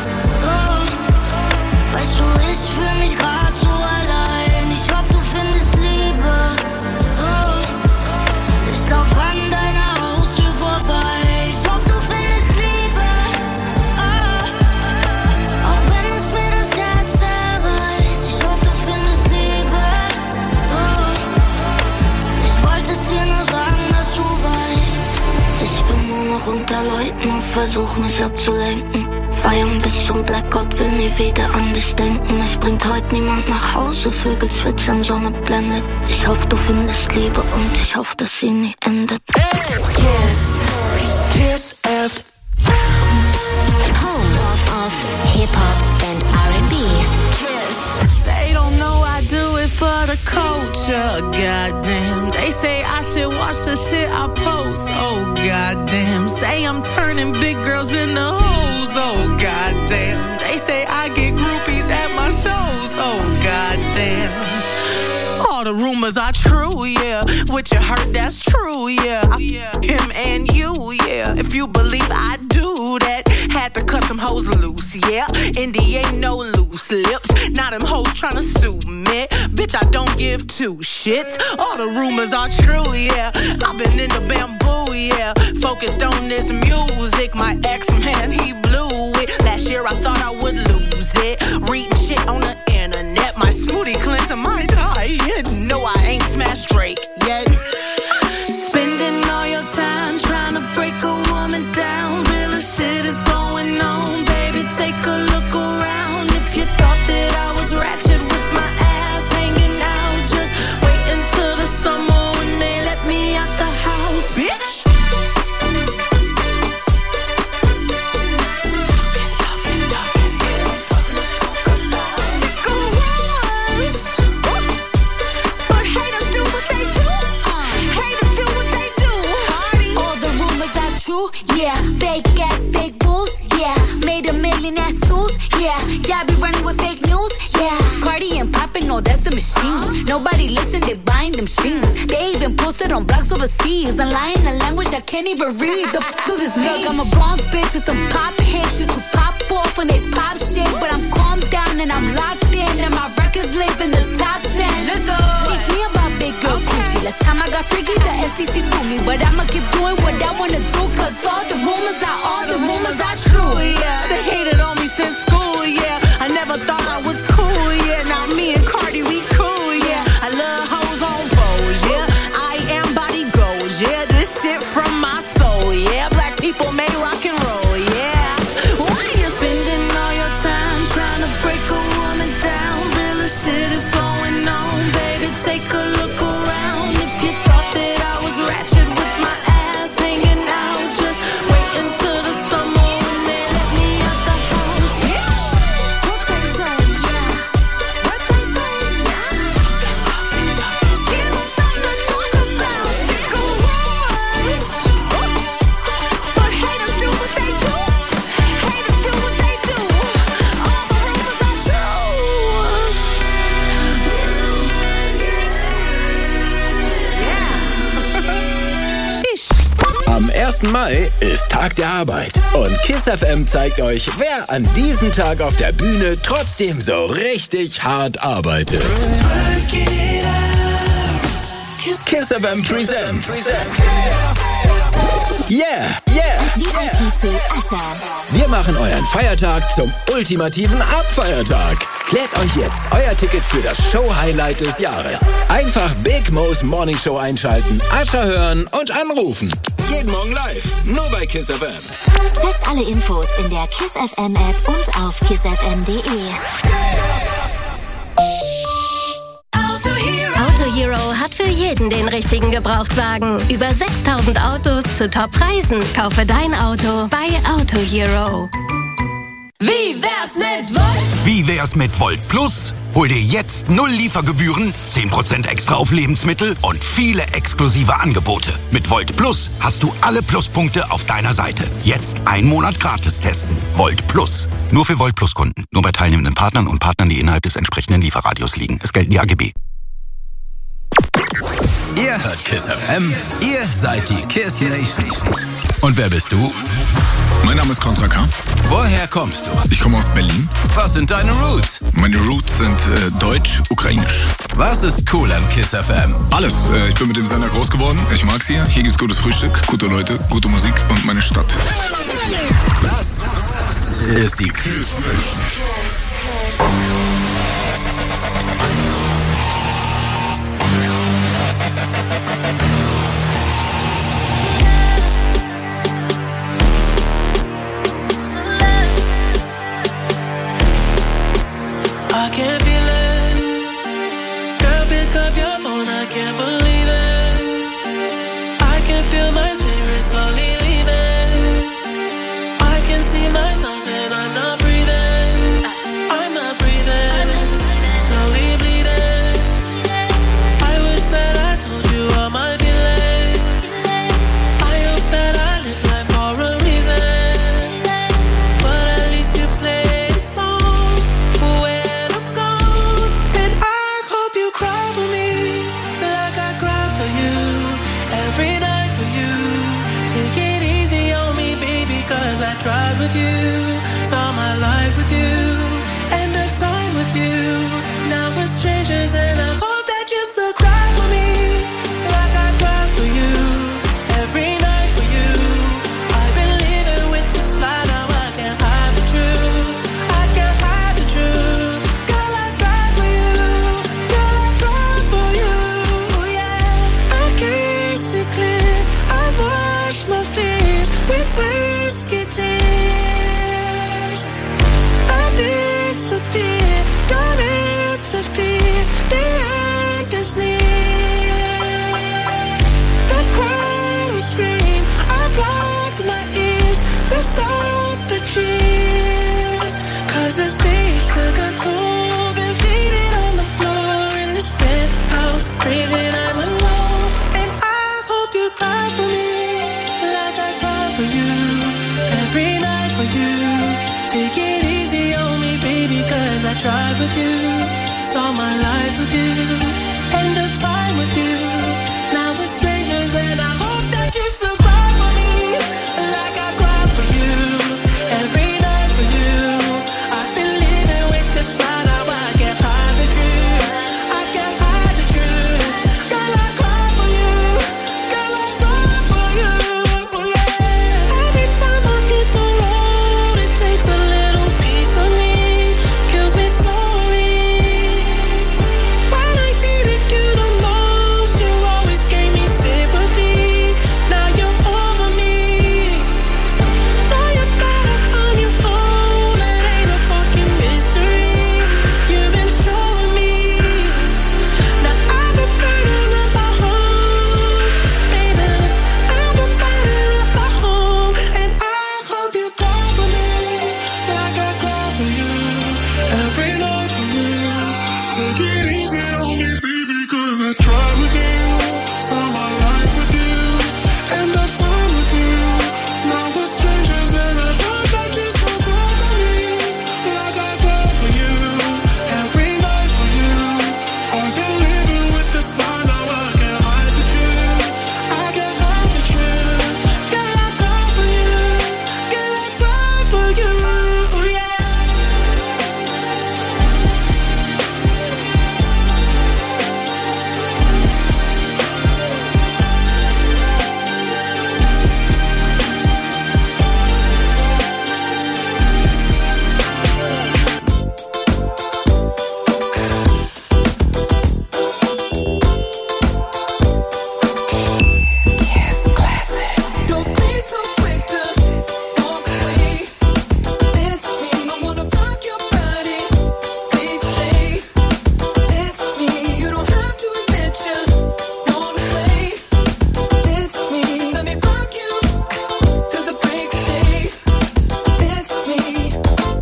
Oh. Weißt du, ich fühl mich grad so allein. Ich hoffe, du findest Liebe. Oh. Ich lauf an deiner Haustür vorbei. Ich hoffe, du findest Liebe. Oh. Auch wenn es mir das Herz zerreißt. Ich hoffe, du findest Liebe. Oh. Ich wollte es dir nur sagen, dass du weißt. Ich bin nur noch unter Leuten und versuch mich abzulenken. Feiern bis zum Blackout, will nie wieder an dich denken. Mich bringt heute niemand nach Hause, Vögel zwitschern, Sonne blendet. Ich hoffe, du findest Liebe und ich hoffe, dass sie nie endet. Kiss, Kiss F M, home of hip-hop and R and B. Kiss. They don't know I do it for the culture, goddamn. They say I should watch the shit I post, oh goddamn. Say I'm turning big girls into hoes, oh goddamn. They say I get groupies at my shows, oh goddamn. All the rumors are true, yeah. What you heard, that's true, yeah. I, him and you, yeah. If you believe I do that, had to cut some hoes loose, yeah. Indy ain't no loose lips. Now them hoes tryna sue me. Bitch, I don't give two shits. All the rumors are true, yeah. I've been in the bamboo, yeah. Focused on this music. My ex-man, he blew it. Last year I thought I would lose it. Reading shit on the internet. My smoothie cleanser might die. No, I ain't smashed Drake yet. Spending all your time trying to break a woman down. Real shit is going on, baby. Take a look around. If you thought that I was ratchet with my ass hanging out, just wait until the summer when they let me out the house, bitch. Yeah, fake ass, fake booze, yeah. Made a million ass suits, yeah. Yeah, be running with fake news, yeah. Cardi and poppin', no, that's the machine. Nobody listen, they buying them streams. They even posted on blogs overseas. I'm lying a language I can't even read. The f*** do this mean? Look, I'm a Bronx bitch with some pop hits. Used to pop when they pop shit, but I'm calmed down and I'm locked in, and my records live in the top ten. Listen, teach me about big girl coochie. Last time I got freaky, the F C C sued me, but I'ma keep doing what I wanna do, cause all the rumors are all the rumors are true. Yeah, they hated on me since school. Yeah, I never thought I was cool. Yeah, now me and Cardi we cool. Yeah, I love hoes on pose. Yeah, I am body goals. Yeah, this shit from my soul. Yeah, black people may rock and roll. Yeah, why you spending all your time trying to break a woman down? Real shit is going on, baby. Take a look around. If you thought that I was ratchet with my ass hanging out, just wait until the summer when they let me out the house. Yeah, what they say, yeah, what they say, yeah. Give them something to talk about. Sick of wars, but haters do what they do. Haters do what they do. All the rumors are Am ersten Mai ist Tag der Arbeit und KISS F M zeigt euch, wer an diesem Tag auf der Bühne trotzdem so richtig hart arbeitet. KISS F M Presents. Yeah, yeah, yeah. Wir machen euren Feiertag zum ultimativen Abfeiertag. Klärt euch jetzt euer Ticket für das Show-Highlight des Jahres. Einfach Big Mo's Morning Show einschalten, Ascher hören und anrufen. Jeden Morgen live, nur bei KISS F M. Checkt alle Infos in der KISS F M App und auf kiss f m punkt d e. Auto Hero hat für jeden den richtigen Gebrauchtwagen. Über sechstausend Autos zu Top-Preisen. Kaufe dein Auto bei Auto Hero. Wie wär's mit Volt? Wie wär's mit Volt Plus? Hol dir jetzt null Liefergebühren, zehn Prozent extra auf Lebensmittel und viele exklusive Angebote. Mit Volt Plus hast du alle Pluspunkte auf deiner Seite. Jetzt einen Monat gratis testen. Volt Plus. Nur für Volt Plus Kunden. Nur bei teilnehmenden Partnern und Partnern, die innerhalb des entsprechenden Lieferradius liegen. Es gelten die A G B. Ihr hört KISS F M, ihr seid die KISS Nation. Und wer bist du? Mein Name ist Contra K. Woher kommst du? Ich komme aus Berlin. Was sind deine Roots? Meine Roots sind äh, deutsch, ukrainisch. Was ist cool an KISS F M? Alles. Äh, ich bin mit dem Sender groß geworden. Ich mag's hier. Hier gibt's gutes Frühstück, gute Leute, gute Musik und meine Stadt. Das ist die KISS I can't feel it. Girl, pick up your phone, I can't believe it. I can feel my spirit slowly leaving. I can see myself and I'm not breathing. I'm not breathing. Slowly bleeding. I wish that I told you all my feelings. I hope that I live life for a reason. But at least you play a song when I'm gone. And I hope you cry for me like I cry for you. Every night for you. Take it easy on me, baby, cause I tried with you. Saw my life with you. End of time with you. Now we're strangers and I hope that you still cry for me like I cry for you. Every night for you. I've been living with this lie, now I can't hide the truth. I can't hide the truth. Girl, I cry for you. Girl, I cry for you. Yeah, I kiss it clear. I wash my fears with whiskey tears. I disappear, don't interfere. The end is near. The crowd will scream. I block my ears to stop the cheers. Cause the stage took a toll. Been faded on the floor in this penthouse. Reason I'm alone. And I hope you cry for me like I cry for you. Every night for you. Take it easy on me, baby, cause I tried with you. Saw my life with you. End of time with you. Now we're strangers and I hope that you still cry for me like I cry for you. Every night for you.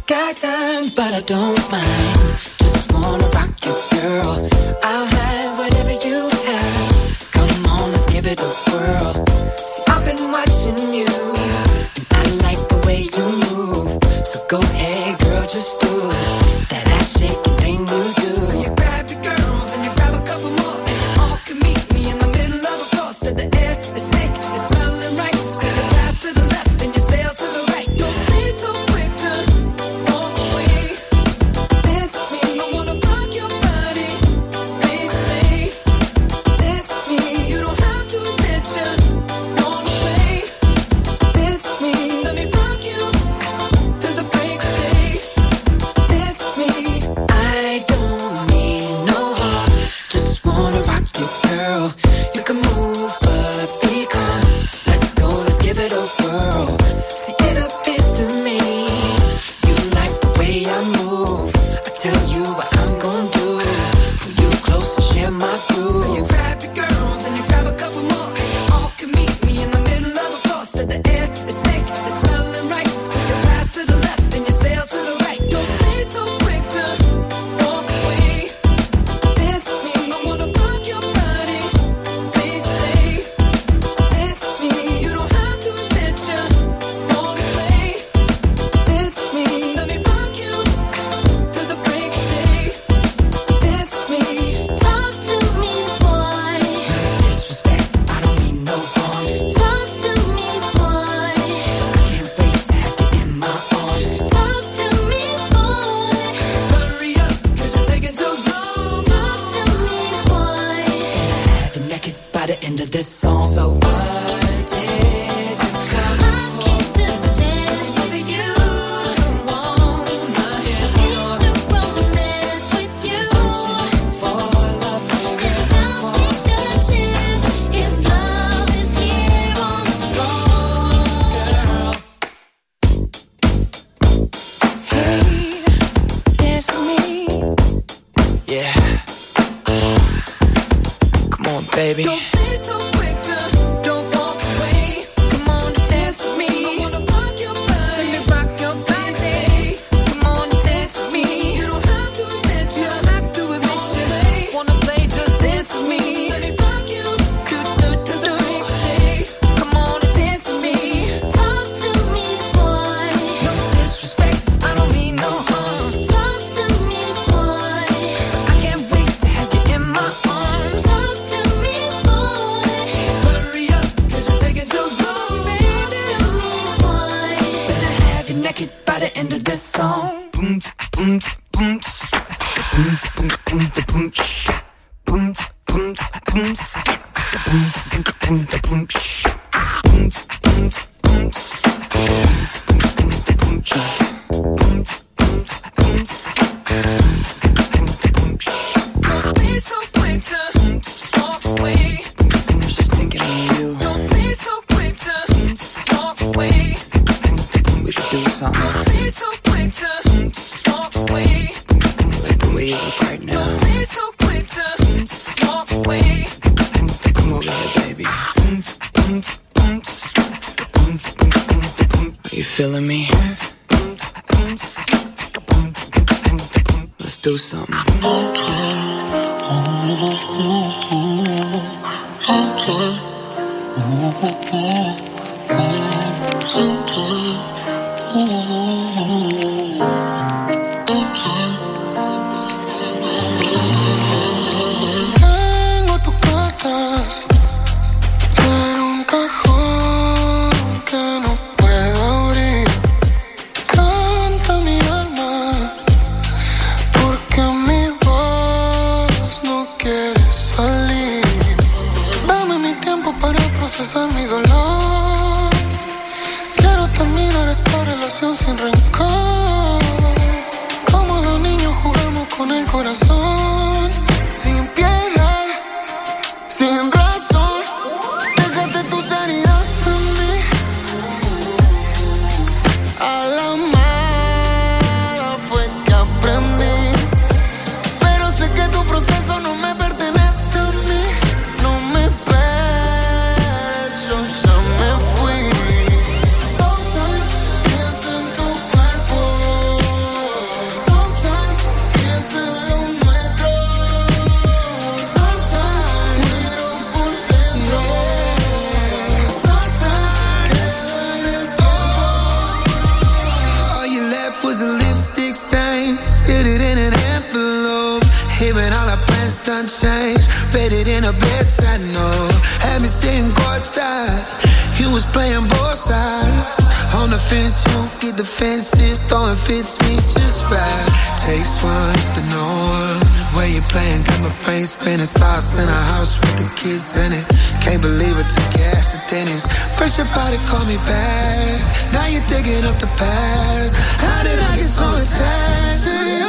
got time, but I don't mind. Just wanna rock you, girl. I'll have whatever you have. Come on, let's give it a whirl. See, I've been watching you, and I like the way you move. So go ahead, girl, just do that ass shaking thing you do. So you grab your girls and you grab a couple more, and you all can meet me in the middle of the floor. So the air is thick, it's smelling right. So you pass to the left and you sail to the right. Don't be so quick to walk away. Dance with me, I wanna rock your body. Please stay. Dance with me, you don't have to admit you want away. Dance with me, let me rock you to the break of day. Dance with me, I don't need no heart. Just wanna rock you, girl. You can move, but be calm. Let's go, let's give it a whirl. See, it appears to me you like the way I move. I tell you what I'm gonna do. Pull you close and share my groove. So you grab your girls and you grab a couple more, and you all can meet me in the middle of the floor. So the air is thick, it's smelling right. So you pass to the left and you sail to the right. Don't be so quick to walk away. Dance with me, I wanna rock your body. Please stay. Dance with me, you don't have to admit you want away. Dance with me, let me rock you to the break of day. Dance with me, talk to me, boy. Disrespect, I don't mean no harm. Talk to me, boy. I can't wait to have you in my arms. Talk to me, boy. Hurry up, cause you're taking too long. Talk to me, boy. Have you naked by the end of this song. So what did you come I came to dance with you. Wanna have to romance with you. For love, and I'll take a chance if love is here on the floor, girl. Hey, dance with me. Yeah. Come on, baby. Don't be so quick to don't walk away. Come on, dance with me. I wanna rock your body. Let me rock your body. Come on, dance with me. You don't have to admit you don't have to admit you wanna play, just dance with me. Let me rock you do do do do. Come on, dance with me. Talk to me, boy. No disrespect, I don't mean no harm. Talk to me, boy. I can't wait to have you in my arms. Talk to me, boy. Hurry up, cause you're taking too long. Talk to me, boy. Better have you naked by the end of this song. Boom, boom, boom, boom, boom, boom, boom, boom, boom, boom, boom, boom, boom, boom, Don't be so quick to walk away. I was just thinking of you. Don't be so quick to walk away. We could do something. Don't be so quick to walk away. Like the way you look right now. Don't be so quick to walk away. Come over here, baby. Are you feeling me? Let's do something. Tengo tus cartas en un cajón que no puedo abrir. Canta mi alma porque mi voz no quiere salir. Dame mi tiempo para procesar mi dolor. Quiero terminar was a lipstick stain. Sealed it in an envelope. Even all our plans done changed. Read it in a bedside note. Had me sitting courtside. You was playing both sides. On the fence, you get defensive. Throwing fits me just right. Takes one to know one. Where you playing? Got my brain spinning. Sauce in a house with the kids in it. Can't believe I took your ass to Dennis. First your body called me back. Now you're digging up the past. How did I get so attached to you?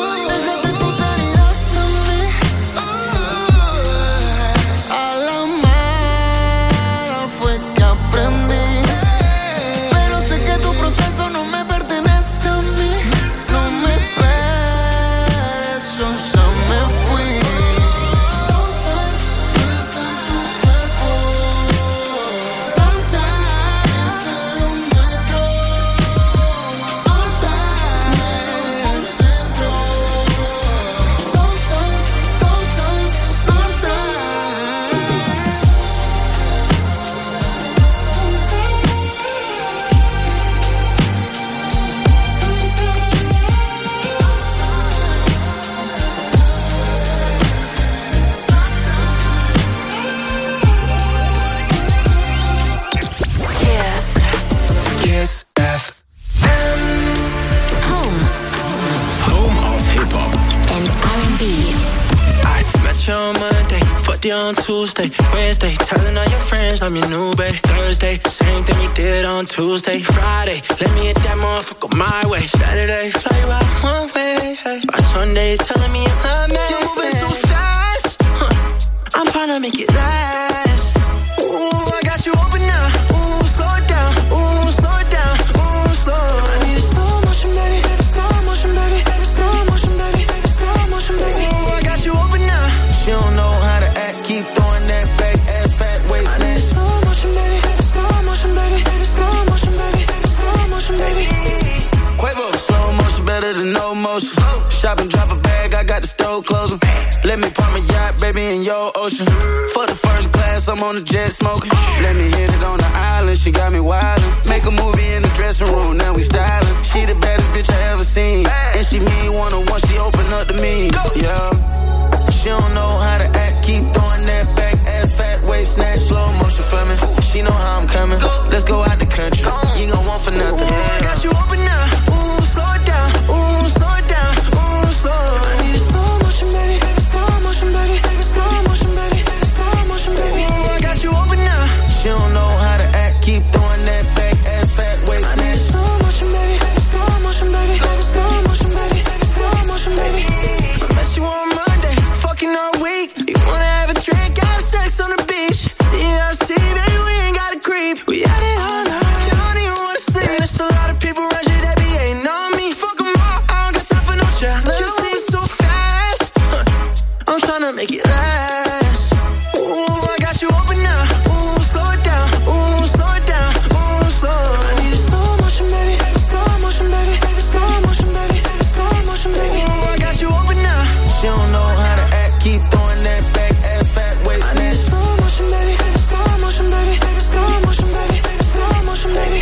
On Tuesday, Wednesday, telling all your friends I'm your new babe. Thursday, same thing we did on Tuesday. Friday, let me hit that motherfucker my way. Saturday, fly you out one way. By Sunday, telling me you love me. You're moving so fast, huh. I'm trying to make it last. Ooh, I got you open now. Ooh, slow it down. Ooh, slow it down. Ooh, slow. I need a slow motion, baby. Slow motion, baby. Slow motion, baby. Slow motion, baby. Ooh, I got you open now. She don't know how to act. Keep throwing that back ass fat waist. I need a slow motion, baby. Slow motion, baby. Slow motion, baby. Slow motion, baby. Quavo, slow motion better than no motion. Shop and drop a bag, I got the stove closing. Let me put my yacht, baby, in your ocean. For the first class, I'm on the jet smoking. Let me hit it on the island, she got me wildin'. Make a movie in the dressing room, now we stylin'. She the baddest bitch I ever seen. And she me one on one, she open up to me. Yeah. She don't know how to act, keep throwing that back ass fat waist, snatch slow motion for me. She know how I'm coming. Let's go out the country. You gon' want for nothing. Ooh, I got you open now. Ooh, slow it down. Ooh, slow it down. Ooh, slow. I need a slow motion, baby. Slow motion, baby. Slow motion, baby. Slow motion, baby. Ooh, I got you open now. She don't know how to act, keep throwing that back ass fat waist, snatch slow motion, baby. Slow motion, baby. Slow motion, baby. Slow motion, baby. I met you on Monday. Fucking all week. You wanna have a drink, have sex on the beach. T L C, baby, we ain't gotta creep. We had it all night. You don't even wanna see. There's a lot of people around you that be hating on me. Fuck them all, I don't got time for no chat. You see it so fast, huh. I'm tryna make it last. Ooh, I got you open now. Ooh, slow it down. Ooh, slow it down. Ooh, slow. I need a slow motion, baby. Slow motion, baby. Slow motion, baby. Slow motion, baby. Ooh, I got you open now. She don't know how to act, keep throwing that back ass fat waist. I need a slow motion, baby. Slow motion, baby. Slow motion, baby. Slow motion, baby.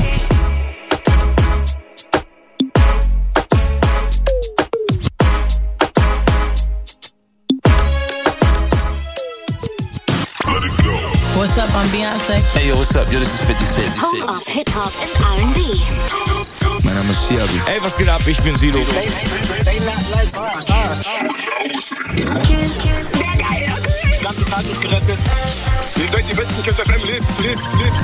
What's up, I'm Beyonce. Hey yo, what's up? Yo, this is fifty Cent. Home of Hip-Hop and R and B. Mein Name ist Siabi. Ey, was geht ab? Ich bin Sido. Ganze Tag ist gerettet. Ihr seid die besten Kiss F M. Lebt, lebt, lebt.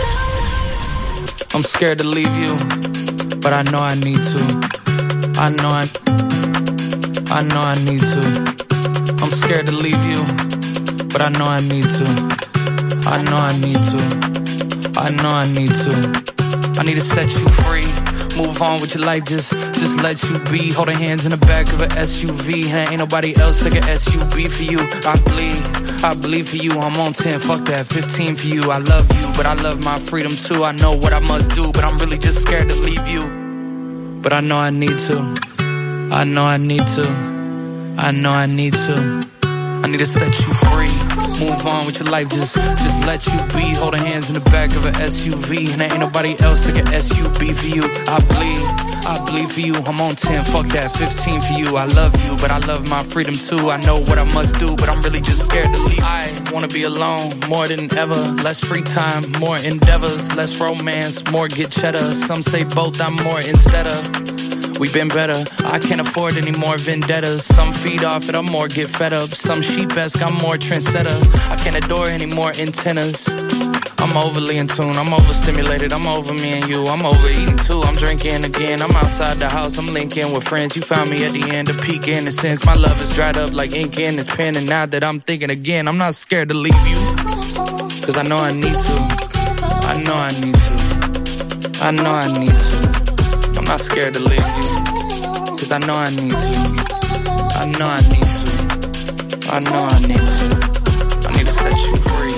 I'm scared to leave you, but I know I need to. I know I, I know I need to. I'm scared to leave you, but I know I need to. I know I need to. I know I need to. I need to set you free. Move on with your life, just, just let you be. Holding hands in the back of an S U V. Hey, ain't nobody else like an S U V for you. I bleed, I bleed for you. I'm on ten, fuck that, fifteen for you. I love you, but I love my freedom too. I know what I must do, but I'm really just scared to leave you. But I know I need to. I know I need to. I know I need to. I need to set you free. Move on with your life, just, just let you be. Holding hands in the back of an S U V. And there ain't nobody else like an S U V for you. I bleed, I bleed for you. I'm on ten, fuck that, fifteen for you. I love you, but I love my freedom too. I know what I must do, but I'm really just scared to leave. I wanna be alone more than ever. Less free time, more endeavors. Less romance, more get cheddar. Some say both, I'm more instead of. We've been better, I can't afford any more vendettas. Some feed off it, I'm more get fed up. Some sheep-esque, I'm more trendsetter. I can't adore any more antennas. I'm overly in tune, I'm overstimulated, I'm over me and you. I'm overeating too, I'm drinking again. I'm outside the house, I'm linking with friends. You found me at the end of peak in a sense. My love is dried up like ink in this pen. And now that I'm thinking again, I'm not scared to leave you. Cause I know I need to, I know I need to, I know I need to. I'm not scared to leave you, cause I know I need to, I know I need to, I know I need to, I need to set you free.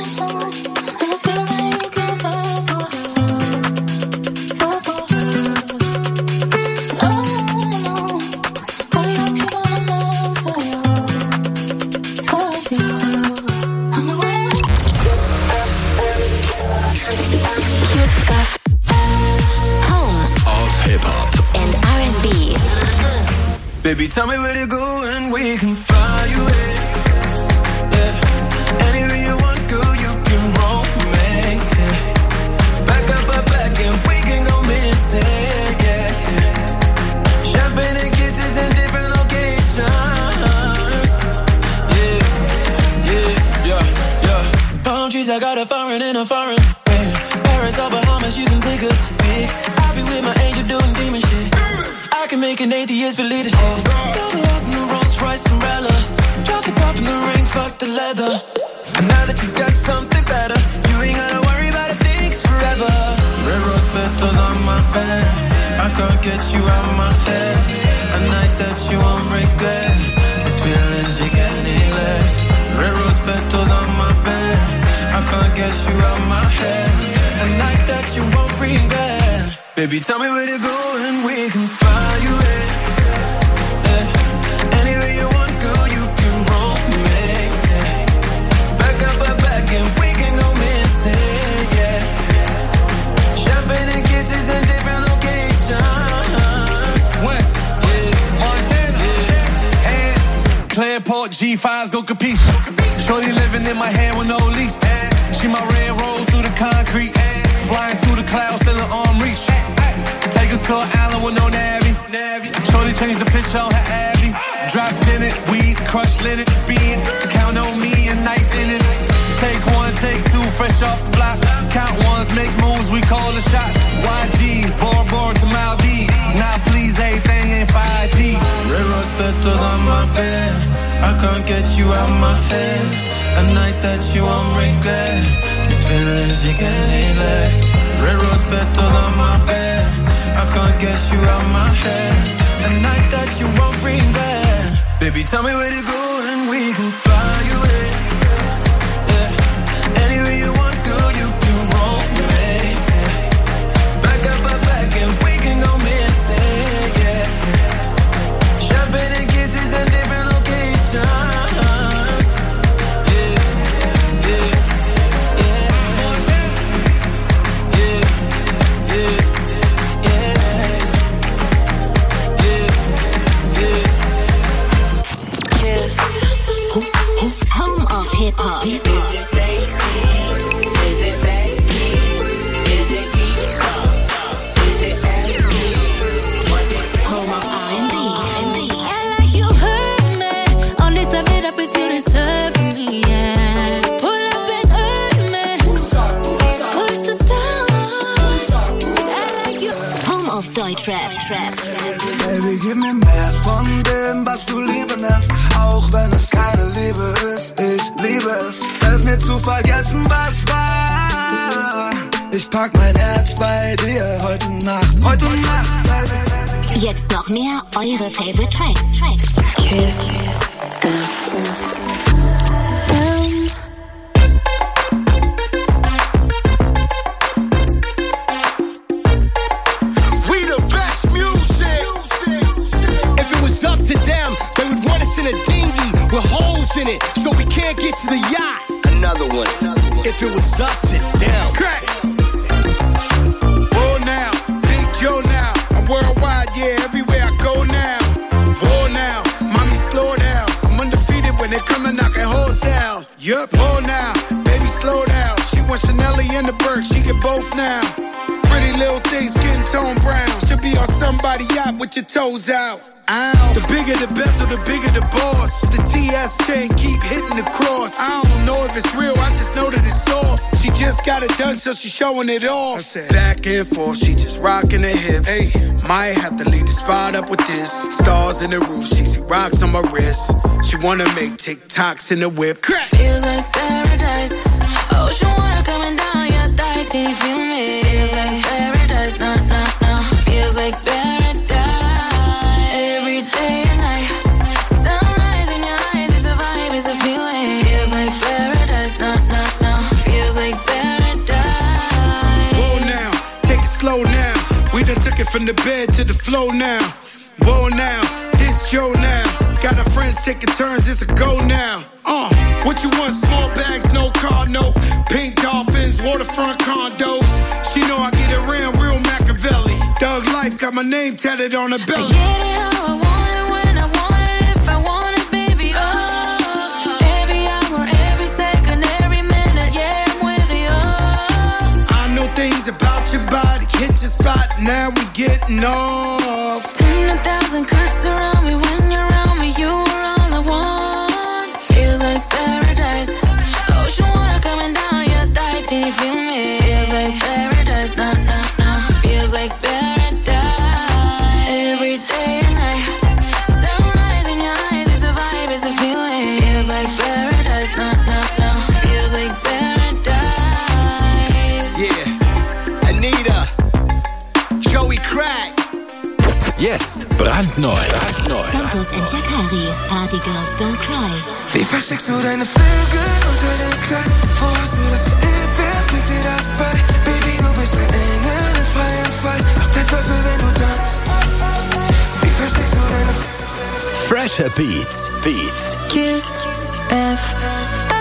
Baby, tell me where to go and we can fly away. Yeah. Anywhere you want, girl, you can roll me. Yeah. Back up, up, back, and we can go missing. Yeah, yeah. Champagne and kisses in different locations. Yeah, yeah, yeah, yeah. Palm trees, I got a foreign in a foreign. Yeah. Paris or Bahamas, you can take a pic. I'll be with my angel doing demon shit. I can make an atheist believe the shit. Double R's in the Rolls Royce umbrella. Drop the top in the ring, fuck the leather. And now that you got something better, you ain't gotta worry about it, things forever. Red rose petals on my bed. I can't get you out my head. A night that you won't regret. These feelings you can't neglect. Red rose petals on my bed. I can't get you out my head. A night that you won't regret. Baby, tell me where to go and we can fly away. Yeah. Anywhere you want, girl, you can roll me. Yeah. Back up, up, back, and we can go missing. Yeah. Champagne and kisses in different locations. West, yeah. Montana, yeah. And Clearport G fives go capiche. Shorty living in my hand with no lease. She my red rose through the concrete. Flying through the clouds, still in arm reach. Take her to an island with no navy. Shorty changed the picture on her Abby. Drop tenant, weed, crush linen, speed. Count on me and knife in it. Take one, take two, fresh off the block. Count ones, make moves, we call the shots. Y Gs, Bora Bora to Maldives. Now please, everything ain't five G. Red rose petals on my bed. I can't get you out my head. A night that you won't regret. These feelings you can't neglect. Red rose petals on my bed. I can't get you out my head. A night that you won't regret. Baby, tell me where to go and we can fly away. Yeah. Anywhere you want, girl, you can roll me. Yeah. Back up, up, back, and we can go missing. Yeah. Champagne and kisses in different locations. Home of Hip Hop. Home of R and B. I like you hurt me. Only serve it up if you deserve me. Yeah. Pull up and hurt me. Push us down. I like you. Home of Deutschrap. Baby, gib mir mehr von dem, was du Liebe nennst. Auch wenn es keine Liebe ist, ich liebe es. Hilf mir zu vergessen, was war. Ich pack mein Herz bei dir heute Nacht, heute Nacht. Jetzt noch mehr eure Favorite Tracks. Tracks. Kiss. We the best music. If it was up to them, they would want us in a dinghy with holes holes in it, so we can't get to the yacht. Another one. If it was up to them. Crack. Whoa now, Big Joe now. I'm worldwide, yeah, everywhere I go now. Whoa now, mommy slow down. I'm undefeated when they come and knocking holes down. Yup, whoa now, baby slow down. She wants Chanelly and the Burke, she get both now. Pretty little thing, skin tone brown. Should be on somebody's yacht with your toes out. Ow. The bigger the bezel, the bigger the boss. The T S chain keep hitting the cross. I don't know if it's real, I just know that it's soft. She just got it done, so she showing it off. Back and forth, she just rocking her hips. Hey, might have to leave the spot up with this. Stars in the roof, she see rocks on my wrist. She wanna make TikToks in the whip. Crack. Feels like paradise. Ocean water coming down your thighs. Can you feel me? Feels like paradise. No, no, no. Feels like paradise. Slow now, we done took it from the bed to the floor now. Whoa now, this Joe now. Got our friends taking turns, it's a go now. Uh, what you want? Small bags, no car, no. Pink dolphins, waterfront condos. She know I get around real Machiavelli. Doug Life got my name tatted on her belly. I get it how I want it, when I want it, if I want it, baby. Oh, every hour, every second, every minute, yeah, I'm with you. Oh. I know things about your body. Hit your spot, now we getting off. Ten a thousand cuts around me, when you're around me, you are all I want. Feels like paradise. Ocean water coming down your thighs, can you feel me? Feels like paradise, no, no, no. Feels like paradise. Every day and night. Sunrise in your eyes, it's a vibe, it's a feeling. Feels like paradise, no, no, no. Feels like paradise. Yeah, Anita. Joey Crack. Jetzt brandneu. brandneu. Santos and Yakari. Party Girls Don't Cry. Wie versteckst du deine Flügel unter dem Kleid? Wo hast du das Imperium? Liegt dir das bei? Baby, du bist ein Engel im freien Fall. Doch der Teufel, wenn du tanzt. Wie versteckst du deine Fresher Beats. Beats. Kiss F